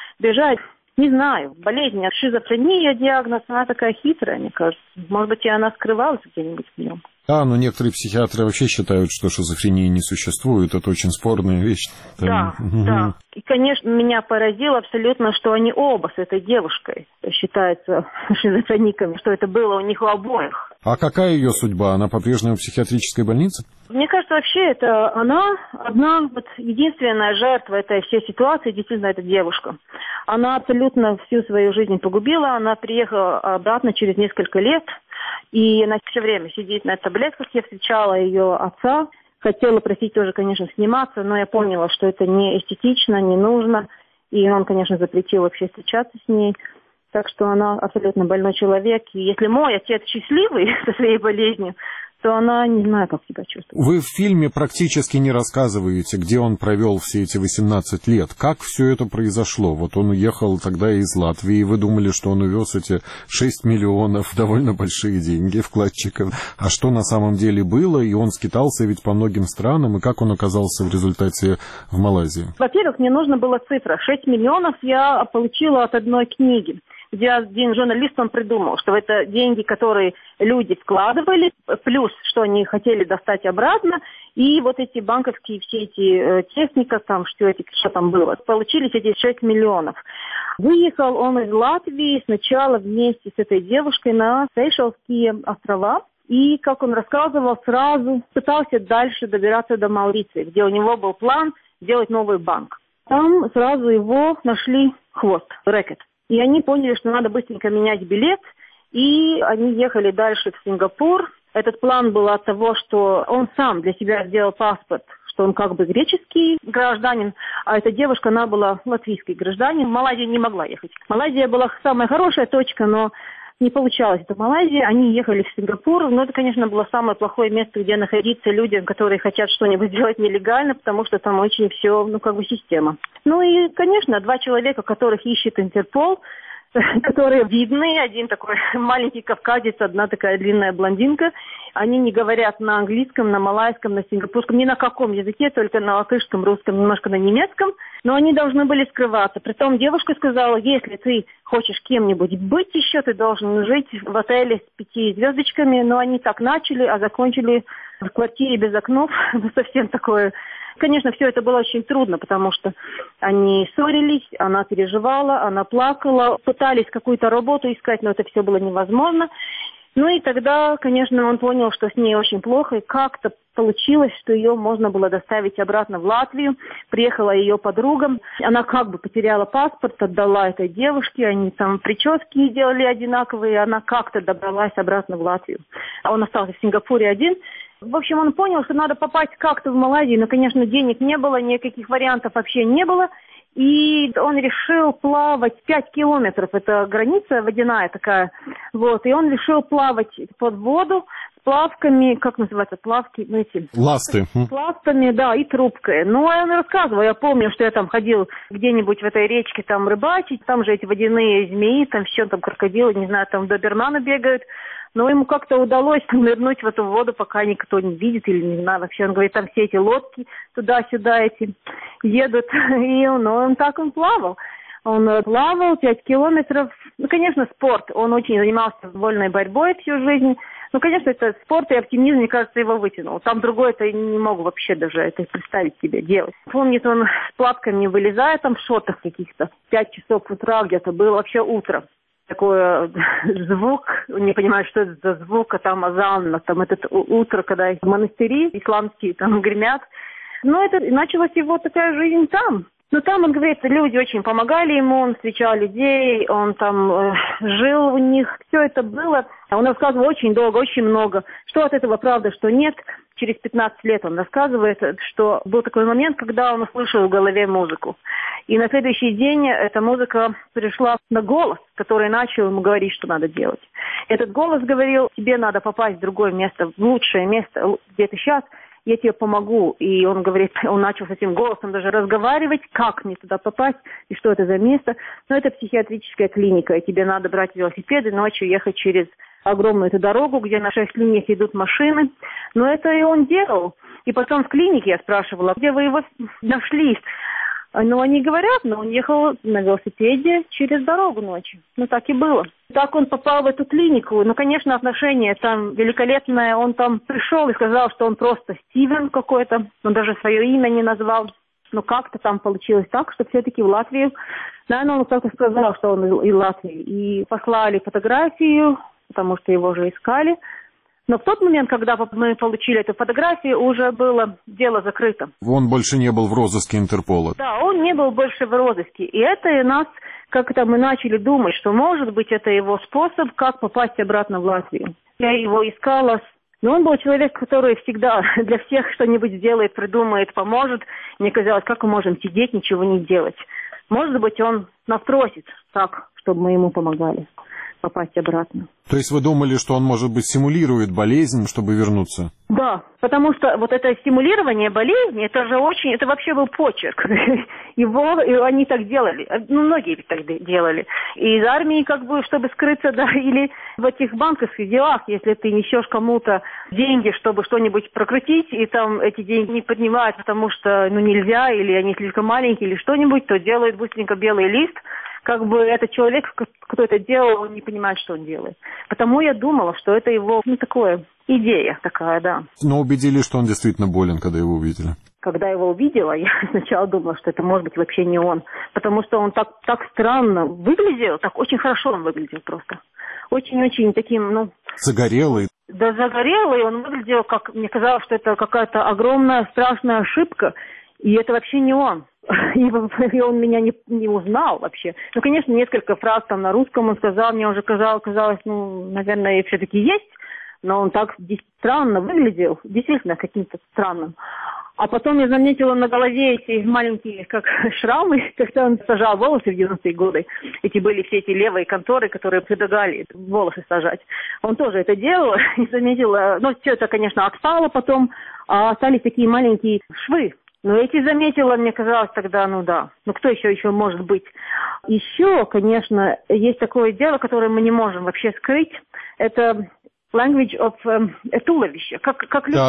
Не знаю, болезнь, шизофрения, диагноз, она такая хитрая, мне кажется. Может быть, и она скрывалась где-нибудь в нем. Да, но некоторые психиатры вообще считают, что шизофрении не существует. Это очень спорная вещь. Да. И, конечно, меня поразило абсолютно, что они оба с этой девушкой считаются шизофрениками, что это было у них у обоих. А какая ее судьба? Она по-прежнему в психиатрической больнице? Мне кажется, вообще это она одна, единственная жертва этой всей ситуации, действительно, эта девушка. Она абсолютно всю свою жизнь погубила, она приехала обратно через несколько лет, и она все время сидит на таблетках. Я встречала ее отца, хотела просить тоже, конечно, сниматься, но я поняла, что это не эстетично, не нужно, и он, конечно, запретил вообще встречаться с ней. Так что она абсолютно больной человек. И если мой отец счастливый со своей болезнью, то она не знаю, как себя чувствует. Вы в фильме практически не рассказываете, где он провел все эти 18 лет. Как все это произошло? Он уехал тогда из Латвии, и вы думали, что он увез эти 6 миллионов, довольно большие деньги вкладчиков. А что на самом деле было? И он скитался ведь по многим странам. И как он оказался в результате в Малайзии? Во-первых, мне нужна была цифра. 6 миллионов я получила от одной книги, где один журналист, он придумал, что это деньги, которые люди вкладывали, плюс, что они хотели достать обратно, и эти банковские, все эти техника, что там было, получились эти 6 миллионов. Выехал он из Латвии сначала вместе с этой девушкой на Сейшельские острова, и, как он рассказывал, сразу пытался дальше добираться до Мауриции, где у него был план сделать новый банк. Там сразу его нашли хвост, рэкет. И они поняли, что надо быстренько менять билет, и они ехали дальше в Сингапур. Этот план был от того, что он сам для себя сделал паспорт, что он как бы греческий гражданин, а эта девушка, она была латвийский гражданин. В Малайзию не могла ехать. Малайзия была самая хорошая точка, но не получалось это в Малайзии. Они ехали в Сингапур, но это, конечно, было самое плохое место, где находиться людям, которые хотят что-нибудь сделать нелегально, потому что там очень все, система. Ну и, конечно, 2 человека, которых ищет Интерпол, которые видны, один такой маленький кавказец, одна такая длинная блондинка. Они не говорят на английском, на малайском, на сингапурском, ни на каком языке, только на латышском, русском, немножко на немецком. Но они должны были скрываться. Притом девушка сказала, если ты хочешь кем-нибудь быть еще, ты должен жить в отеле с 5 звездочками. Но они так начали, а закончили в квартире без окнов. Совсем такое... Конечно, все это было очень трудно, потому что они ссорились, она переживала, она плакала, пытались какую-то работу искать, но это все было невозможно. Ну и тогда, конечно, он понял, что с ней очень плохо, и как-то получилось, что ее можно было доставить обратно в Латвию. Приехала ее подруга, она как бы потеряла паспорт, отдала этой девушке, они там прически делали одинаковые, она как-то добралась обратно в Латвию. А он остался в Сингапуре один. В общем, он понял, что надо попасть как-то в Малайзию, но, конечно, денег не было, никаких вариантов вообще не было. И он решил плавать 5 километров, это граница водяная такая, вот, и он решил плавать под воду с плавками, как называется, плавки, ласты. С ластами, да, и трубкой. Ну, он рассказывал, я помню, что я там ходил где-нибудь в этой речке там рыбачить, там же эти водяные змеи, там все, там крокодилы, не знаю, там доберманы бегают. Но ему как-то удалось нырнуть в эту воду, пока никто не видит, или не знаю, вообще. Он говорит, там все эти лодки туда-сюда эти едут, и он плавал. Он плавал 5 километров. Ну, конечно, спорт. Он очень занимался вольной борьбой всю жизнь. Ну, конечно, это спорт и оптимизм, мне кажется, его вытянул. Там другой-то не мог вообще даже это представить себе делать. Помнит, он с плавками вылезает, там в шортах каких-то. 5 часов утра где-то было, вообще утро. Такой звук, не понимаю, что это за звук, а там азан, там этот утро, когда монастыри исламские там гремят. Но это началась его такая жизнь там. Но там, он говорит, люди очень помогали ему, он встречал людей, он там жил у них, все это было. Он рассказывал очень долго, очень много. Что от этого правда, что нет. Через 15 лет он рассказывает, что был такой момент, когда он услышал в голове музыку. И на следующий день эта музыка пришла на голос, который начал ему говорить, что надо делать. Этот голос говорил, тебе надо попасть в другое место, в лучшее место, где ты сейчас, я тебе помогу. И он говорит, он начал с этим голосом даже разговаривать, как мне туда попасть и что это за место. Но это психиатрическая клиника, и тебе надо брать велосипед и ночью ехать через огромную эту дорогу, где на 6 линиях идут машины. Но это и он делал. И потом в клинике я спрашивала, где вы его нашли? Ну, они говорят, но он ехал на велосипеде через дорогу ночью. Ну, так и было. Так он попал в эту клинику. Ну, конечно, отношение там великолепное. Он там пришел и сказал, что он просто Стивен какой-то. Он даже свое имя не назвал. Но как-то там получилось так, что все-таки в Латвию. Наверное, он как-то сказал, что он из Латвии. И послали фотографию, потому что его же искали. Но в тот момент, когда мы получили эту фотографию, уже было дело закрыто. Он больше не был в розыске Интерпола. Да, он не был больше в розыске. И это нас, как-то мы начали думать, что, может быть, это его способ, как попасть обратно в Латвию. Я его искала. Но он был человек, который всегда для всех что-нибудь сделает, придумает, поможет. Мне казалось, как мы можем сидеть, ничего не делать. Может быть, он нас просит так, чтобы мы ему помогали попасть обратно. То есть вы думали, что он, может быть, симулирует болезнь, чтобы вернуться? Да, потому что вот это стимулирование болезни, это же очень, это вообще был почерк. Они так делали, ну, многие так делали. И из армии, как бы, чтобы скрыться, да, или в этих банковских делах, если ты несешь кому-то деньги, чтобы что-нибудь прокрутить, и там эти деньги не поднимают, потому что, ну, нельзя, или они слишком маленькие, или что-нибудь, то делают быстренько белый лист. Как бы этот человек, кто это делал, он не понимает, что он делает. Потому я думала, что это его, ну, такое, идея такая, да. Но убедились, что он действительно болен, когда его увидели? Когда его увидела, я сначала думала, что это может быть вообще не он. Потому что он так странно выглядел, так очень хорошо он выглядел просто. Очень-очень таким, ну... Загорелый. Да, загорелый, он выглядел, как, мне казалось, что это какая-то огромная страшная ошибка. И это вообще не он. И он меня не узнал вообще. Ну, конечно, несколько фраз там на русском он сказал, мне уже казалось, ну, наверное, все-таки есть, но он так странно выглядел, действительно каким-то странным. А потом я заметила на голове эти маленькие, как шрамы, когда он сажал волосы в 90-е годы. Эти были все эти левые конторы, которые предлагали волосы сажать. Он тоже это делал и заметила, ну, все это, конечно, отпало потом, а остались такие маленькие швы. Но эти заметила, мне казалось тогда, ну да, ну кто еще может быть? Еще, конечно, есть такое дело, которое мы не можем вообще скрыть. Это language of туловище. Как да,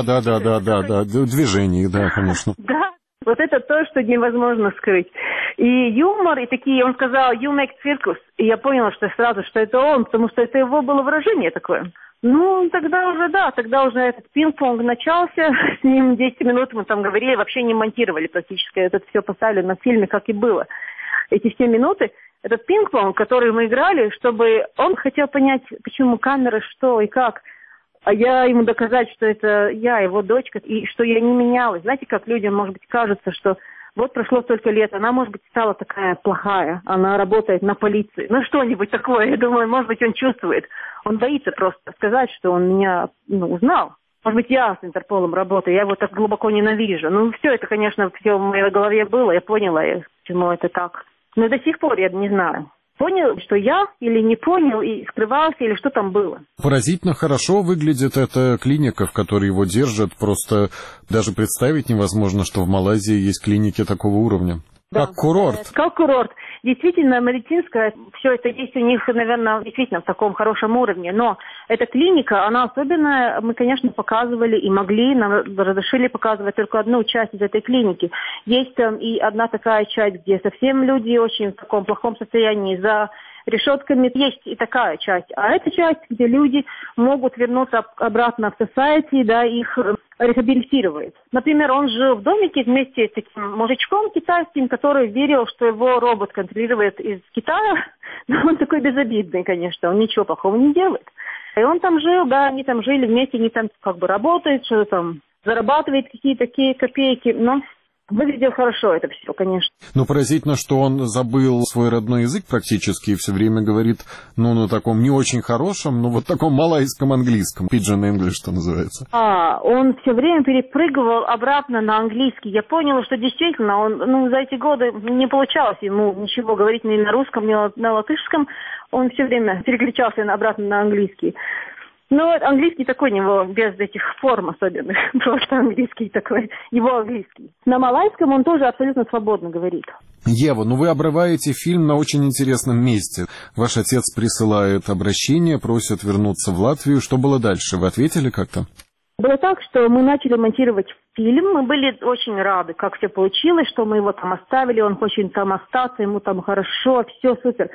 движение, да, конечно. Да, вот это то, что невозможно скрыть. И юмор, и такие, он сказал, you make circus. И я поняла, что сразу, что это он, потому что это его было выражение такое. Ну, тогда уже этот пинг-понг начался, с ним 10 минут мы там говорили, вообще не монтировали практически, это все поставили на фильме, как и было. Эти все минуты, этот пинг-понг, который мы играли, чтобы он хотел понять, почему камера, что и как, а я ему доказать, что это я, его дочка, и что я не менялась. Знаете, как людям, может быть, кажется, что вот прошло столько лет, она, может быть, стала такая плохая, она работает на полиции, ну что-нибудь такое, я думаю, может быть, он чувствует. Он боится просто сказать, что он меня узнал. Может быть, я с Интерполом работаю, я его так глубоко ненавижу. Ну, все это, конечно, все в моей голове было, я поняла, почему это так. Но до сих пор я не знаю. Понял, что я или не понял, и скрывался, или что там было. Поразительно хорошо выглядит эта клиника, в которой его держат. Просто даже представить невозможно, что в Малайзии есть клиники такого уровня. Да. Как курорт. Как курорт. Действительно, медицинское, все это есть у них, наверное, действительно в таком хорошем уровне. Но эта клиника, она особенная, мы, конечно, показывали и могли, нам разрешили показывать только одну часть из этой клиники. Есть там и одна такая часть, где совсем люди очень в таком плохом состоянии, за решетками, есть и такая часть. А эта часть, где люди могут вернуться обратно в society, да, их реабилитирует. Например, он жил в домике вместе с таким мужичком китайским, который верил, что его робот контролирует из Китая. Но он такой безобидный, конечно, он ничего плохого не делает. И он там жил, да, они там жили вместе, они там как бы работают, что-то там зарабатывает какие-то такие копейки, но выглядел хорошо это все, конечно. Но поразительно, что он забыл свой родной язык практически и все время говорит, на таком не очень хорошем, но вот таком малайском английском. Pidgin English, что называется. Он все время перепрыгивал обратно на английский. Я поняла, что действительно он, за эти годы не получалось ему ничего говорить ни на русском, ни на латышском. Он все время переключался обратно на английский. Ну, английский такой у него, без этих форм особенных. Просто английский такой, его английский. На малайском он тоже абсолютно свободно говорит. Ева, вы обрываете фильм на очень интересном месте. Ваш отец присылает обращение, просит вернуться в Латвию. Что было дальше? Вы ответили как-то? Было так, что мы начали монтировать фильм. Мы были очень рады, как все получилось, что мы его там оставили. Он хочет там остаться, ему там хорошо, все супер.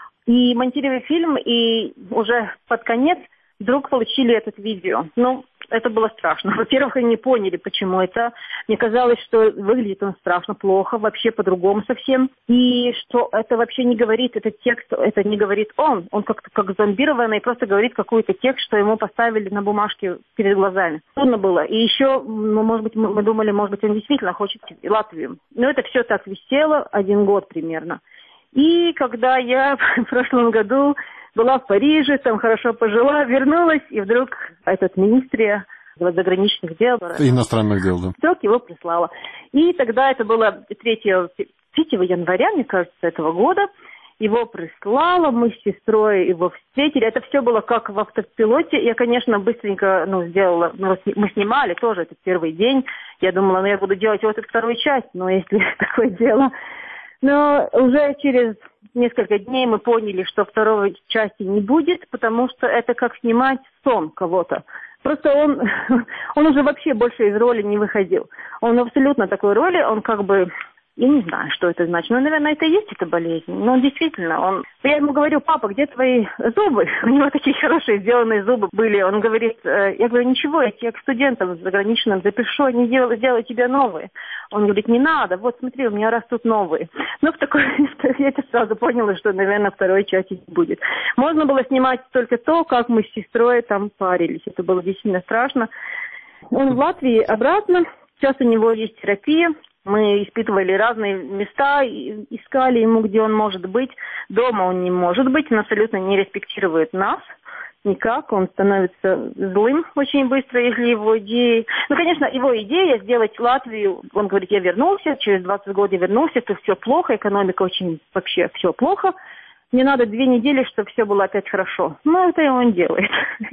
И монтировали фильм, и уже под конец вдруг получили этот видео. Это было страшно. Во-первых, они не поняли, почему это. Мне казалось, что выглядит он страшно плохо, вообще по-другому совсем. И что это вообще не говорит, этот текст, это не говорит он. Он как зомбированный, просто говорит какой-то текст, что ему поставили на бумажке перед глазами. Трудно было. И еще, может быть, мы думали, может быть, он действительно хочет Латвию. Но это все так висело 1 год примерно. И когда я в прошлом году была в Париже, там хорошо пожила, вернулась, и вдруг этот министр заграничных дел, иностранных дел, да, вдруг его прислала. И тогда это было 3 января, мне кажется, этого года. Его прислала, мы с сестрой его встретили. Это все было как в автопилоте. Я, конечно, быстренько сделала, мы снимали тоже этот первый день. Я думала, я буду делать вот эту 2-ю часть, но если такое дело. Но уже через несколько дней мы поняли, что 2-й части не будет, потому что это как снимать сон кого-то. Просто он уже вообще больше из роли не выходил. Он абсолютно такой роли, он как бы... Я не знаю, что это значит. Наверное, это и есть эта болезнь. Но действительно, я ему говорю, папа, где твои зубы? У него такие хорошие сделанные зубы были. Он говорит, я говорю, ничего, я тебе к студентам заграничным запишу, они сделают тебе новые. Он говорит, не надо, вот смотри, у меня растут новые. В такой, я сразу поняла, что, наверное, 2-й части не будет. Можно было снимать только то, как мы с сестрой там парились. Это было действительно страшно. Он в Латвии обратно. Сейчас у него есть терапия. Мы испытывали разные места, искали ему, где он может быть. Дома он не может быть, он абсолютно не респектирует нас. никак, он становится злым очень быстро, если его идеи... Ну, конечно, его идея сделать Латвию, он говорит, я вернулся, через 20 год я вернулся, это все плохо, экономика очень, вообще все плохо. Мне надо 2 недели, чтобы все было опять хорошо. Ну, это и он делает.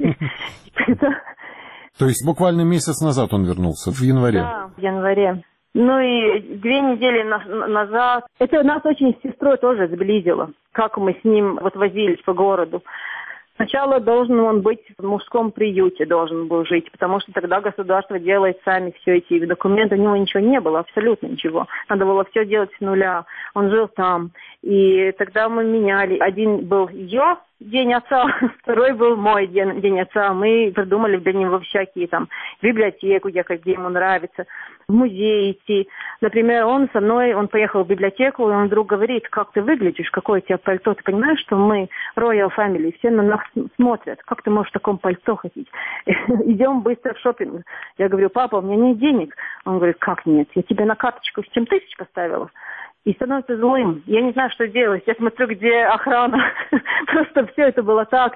То есть буквально месяц назад он вернулся, в январе? Да, в январе. Ну и 2 недели назад. Это нас очень с сестрой тоже сблизило, как мы с ним вот возились по городу. Сначала должен он быть в мужском приюте, должен был жить, потому что тогда государство делает сами все эти документы. У него ничего не было, абсолютно ничего. Надо было все делать с нуля. Он жил там. И тогда мы меняли. Один был ее день отца, второй был мой день отца. Мы придумали для него всякие там в библиотеку ехать, где ему нравится, в музей идти. Например, он со мной, он поехал в библиотеку, и он вдруг говорит, как ты выглядишь, какое у тебя пальто. Ты понимаешь, что мы Royal Family, все на нас смотрят. Как ты можешь в таком пальто ходить? Идем быстро в шопинг. Я говорю, папа, у меня нет денег. Он говорит, как нет? Я тебе на карточку 7 тысяч поставила. И становится злым. Я не знаю, что делать. Я смотрю, где охрана. Просто все это было так.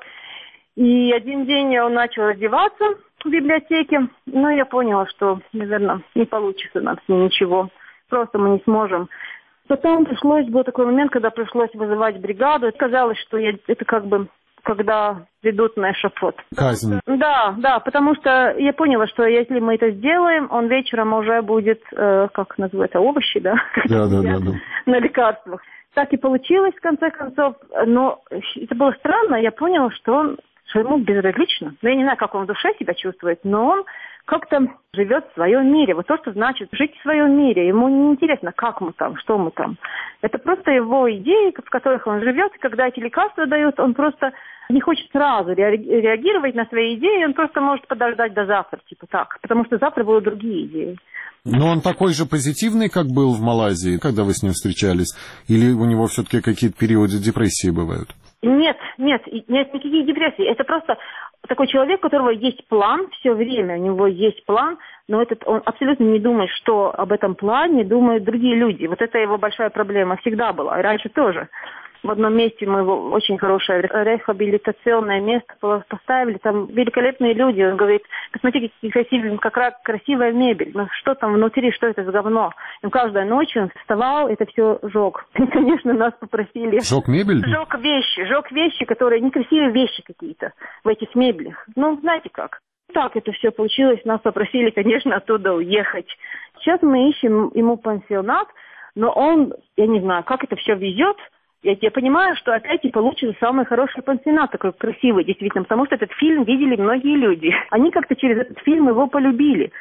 И один день он начал одеваться в библиотеке. Но я поняла, что, наверное, не получится нам с ним ничего. Просто мы не сможем. Потом был такой момент, когда пришлось вызывать бригаду. Казалось, что это как бы когда ведут на эшафот. Казнь. Да, потому что я поняла, что если мы это сделаем, он вечером уже будет, как называется, овощи, да? Да. На лекарствах. Так и получилось, в конце концов. Но это было странно. Я поняла, что ему безразлично. Я не знаю, как он в душе себя чувствует, но он как-то живет в своем мире. Вот то, что значит жить в своем мире. Ему не интересно, как мы там, что мы там. Это просто его идеи, в которых он живет. И когда эти лекарства дают, он просто не хочет сразу реагировать на свои идеи. Он просто может подождать до завтра, типа так. Потому что завтра будут другие идеи. Но он такой же позитивный, как был в Малайзии, когда вы с ним встречались? Или у него все-таки какие-то периоды депрессии бывают? Нет, никаких депрессий. Это просто такой человек, у которого есть план все время, у него есть план, но он абсолютно не думает, что об этом плане думают другие люди. Вот это его большая проблема всегда была, и раньше тоже. В одном месте мы его очень хорошее рехабилитационное место поставили, там великолепные люди. Он говорит, посмотрите, какая красивая мебель, но что там внутри, что это за говно? И каждую ночь он вставал, это все жег. И, конечно, нас попросили... Жег мебель? Жег вещи, которые некрасивые вещи какие-то в этих меблях. Ну, знаете как. Так это все получилось, нас попросили, конечно, оттуда уехать. Сейчас мы ищем ему пансионат, но он, я не знаю, как это все везет. Я понимаю, что опять и получится самый хороший пансионат, такой красивый, действительно, потому что этот фильм видели многие люди. Они как-то через этот фильм его полюбили.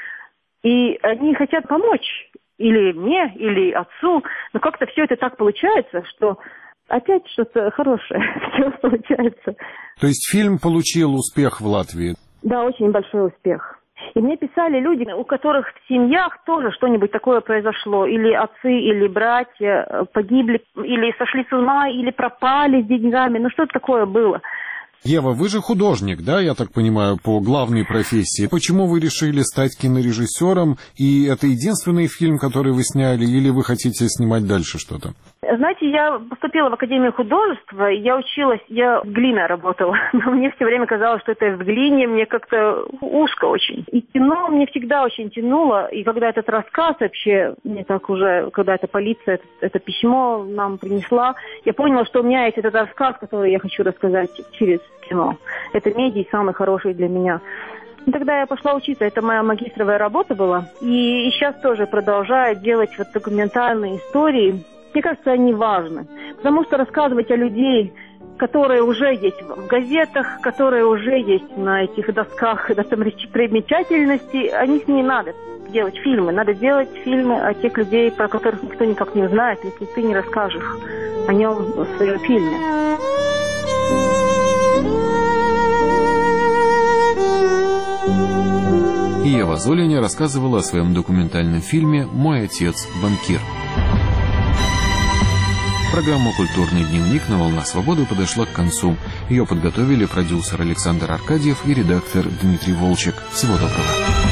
И они хотят помочь или мне, или отцу, но как-то все это так получается, что опять что-то хорошее все получается. То есть фильм получил успех в Латвии? Да, очень большой успех. И мне писали люди, у которых в семьях тоже что-нибудь такое произошло. Или отцы, или братья погибли, или сошли с ума, или пропали с деньгами. Ну, что-то такое было. Ева, вы же художник, да, я так понимаю, по главной профессии. Почему вы решили стать кинорежиссером? И это единственный фильм, который вы сняли, или вы хотите снимать дальше что-то? Знаете, я поступила в Академию художества, я училась, я с глиной работала, но мне все время казалось, что это в глине, мне как-то узко очень. И кино мне всегда очень тянуло, и когда этот рассказ вообще, мне так уже, когда эта полиция, это письмо нам принесла, я поняла, что у меня есть этот рассказ, который я хочу рассказать через кино. Это медий самый хороший для меня. И тогда я пошла учиться, это моя магистровая работа была, и сейчас тоже продолжаю делать вот документальные истории. Мне кажется, они важны, потому что рассказывать о людей, которые уже есть в газетах, которые уже есть на этих досках достопримечательностей, они с ними надо делать фильмы. Надо делать фильмы о тех людей, про которых никто никак не узнает, если ты не расскажешь о нем в своем фильме. Ева Золиня рассказывала о своем документальном фильме «Мой отец – банкир». Программа «Культурный дневник» на «Волнах Свободы» подошла к концу. Ее подготовили продюсер Александр Аркадьев и редактор Дмитрий Волчек. Всего доброго.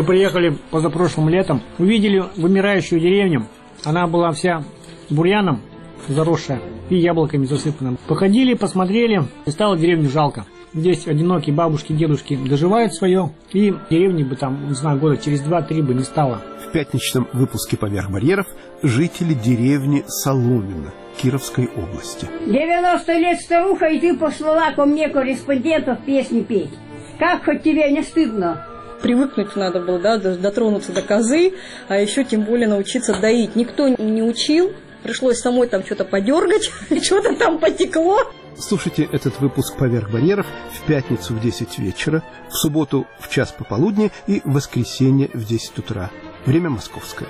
Мы приехали позапрошлым летом, увидели вымирающую деревню. Она была вся бурьяном заросшая и яблоками засыпана. Походили, посмотрели, и стало деревню жалко. Здесь одинокие бабушки, дедушки доживают свое, и деревни бы там, не знаю, года через 2-3 бы не стало. В пятничном выпуске «Поверх барьеров» жители деревни Соломино Кировской области. 90 лет старуха, и ты послала ко мне корреспондентов песни петь. Как хоть тебе не стыдно? Привыкнуть надо было, да, дотронуться до козы, а еще тем более научиться доить. Никто не учил, пришлось самой там что-то подергать, что-то там потекло. Слушайте этот выпуск «Поверх барьеров» в пятницу в 10 вечера, в субботу в час пополудни и в воскресенье в 10 утра. Время московское.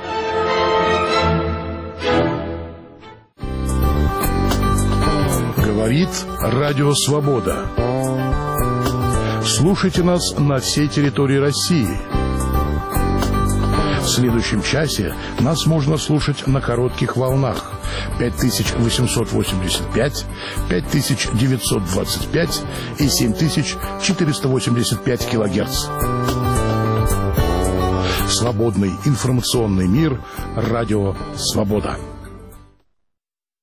Говорит Радио Свобода. Слушайте нас на всей территории России. В следующем часе нас можно слушать на коротких волнах 5885, 5925 и 7485 килогерц. Свободный информационный мир. Радио Свобода.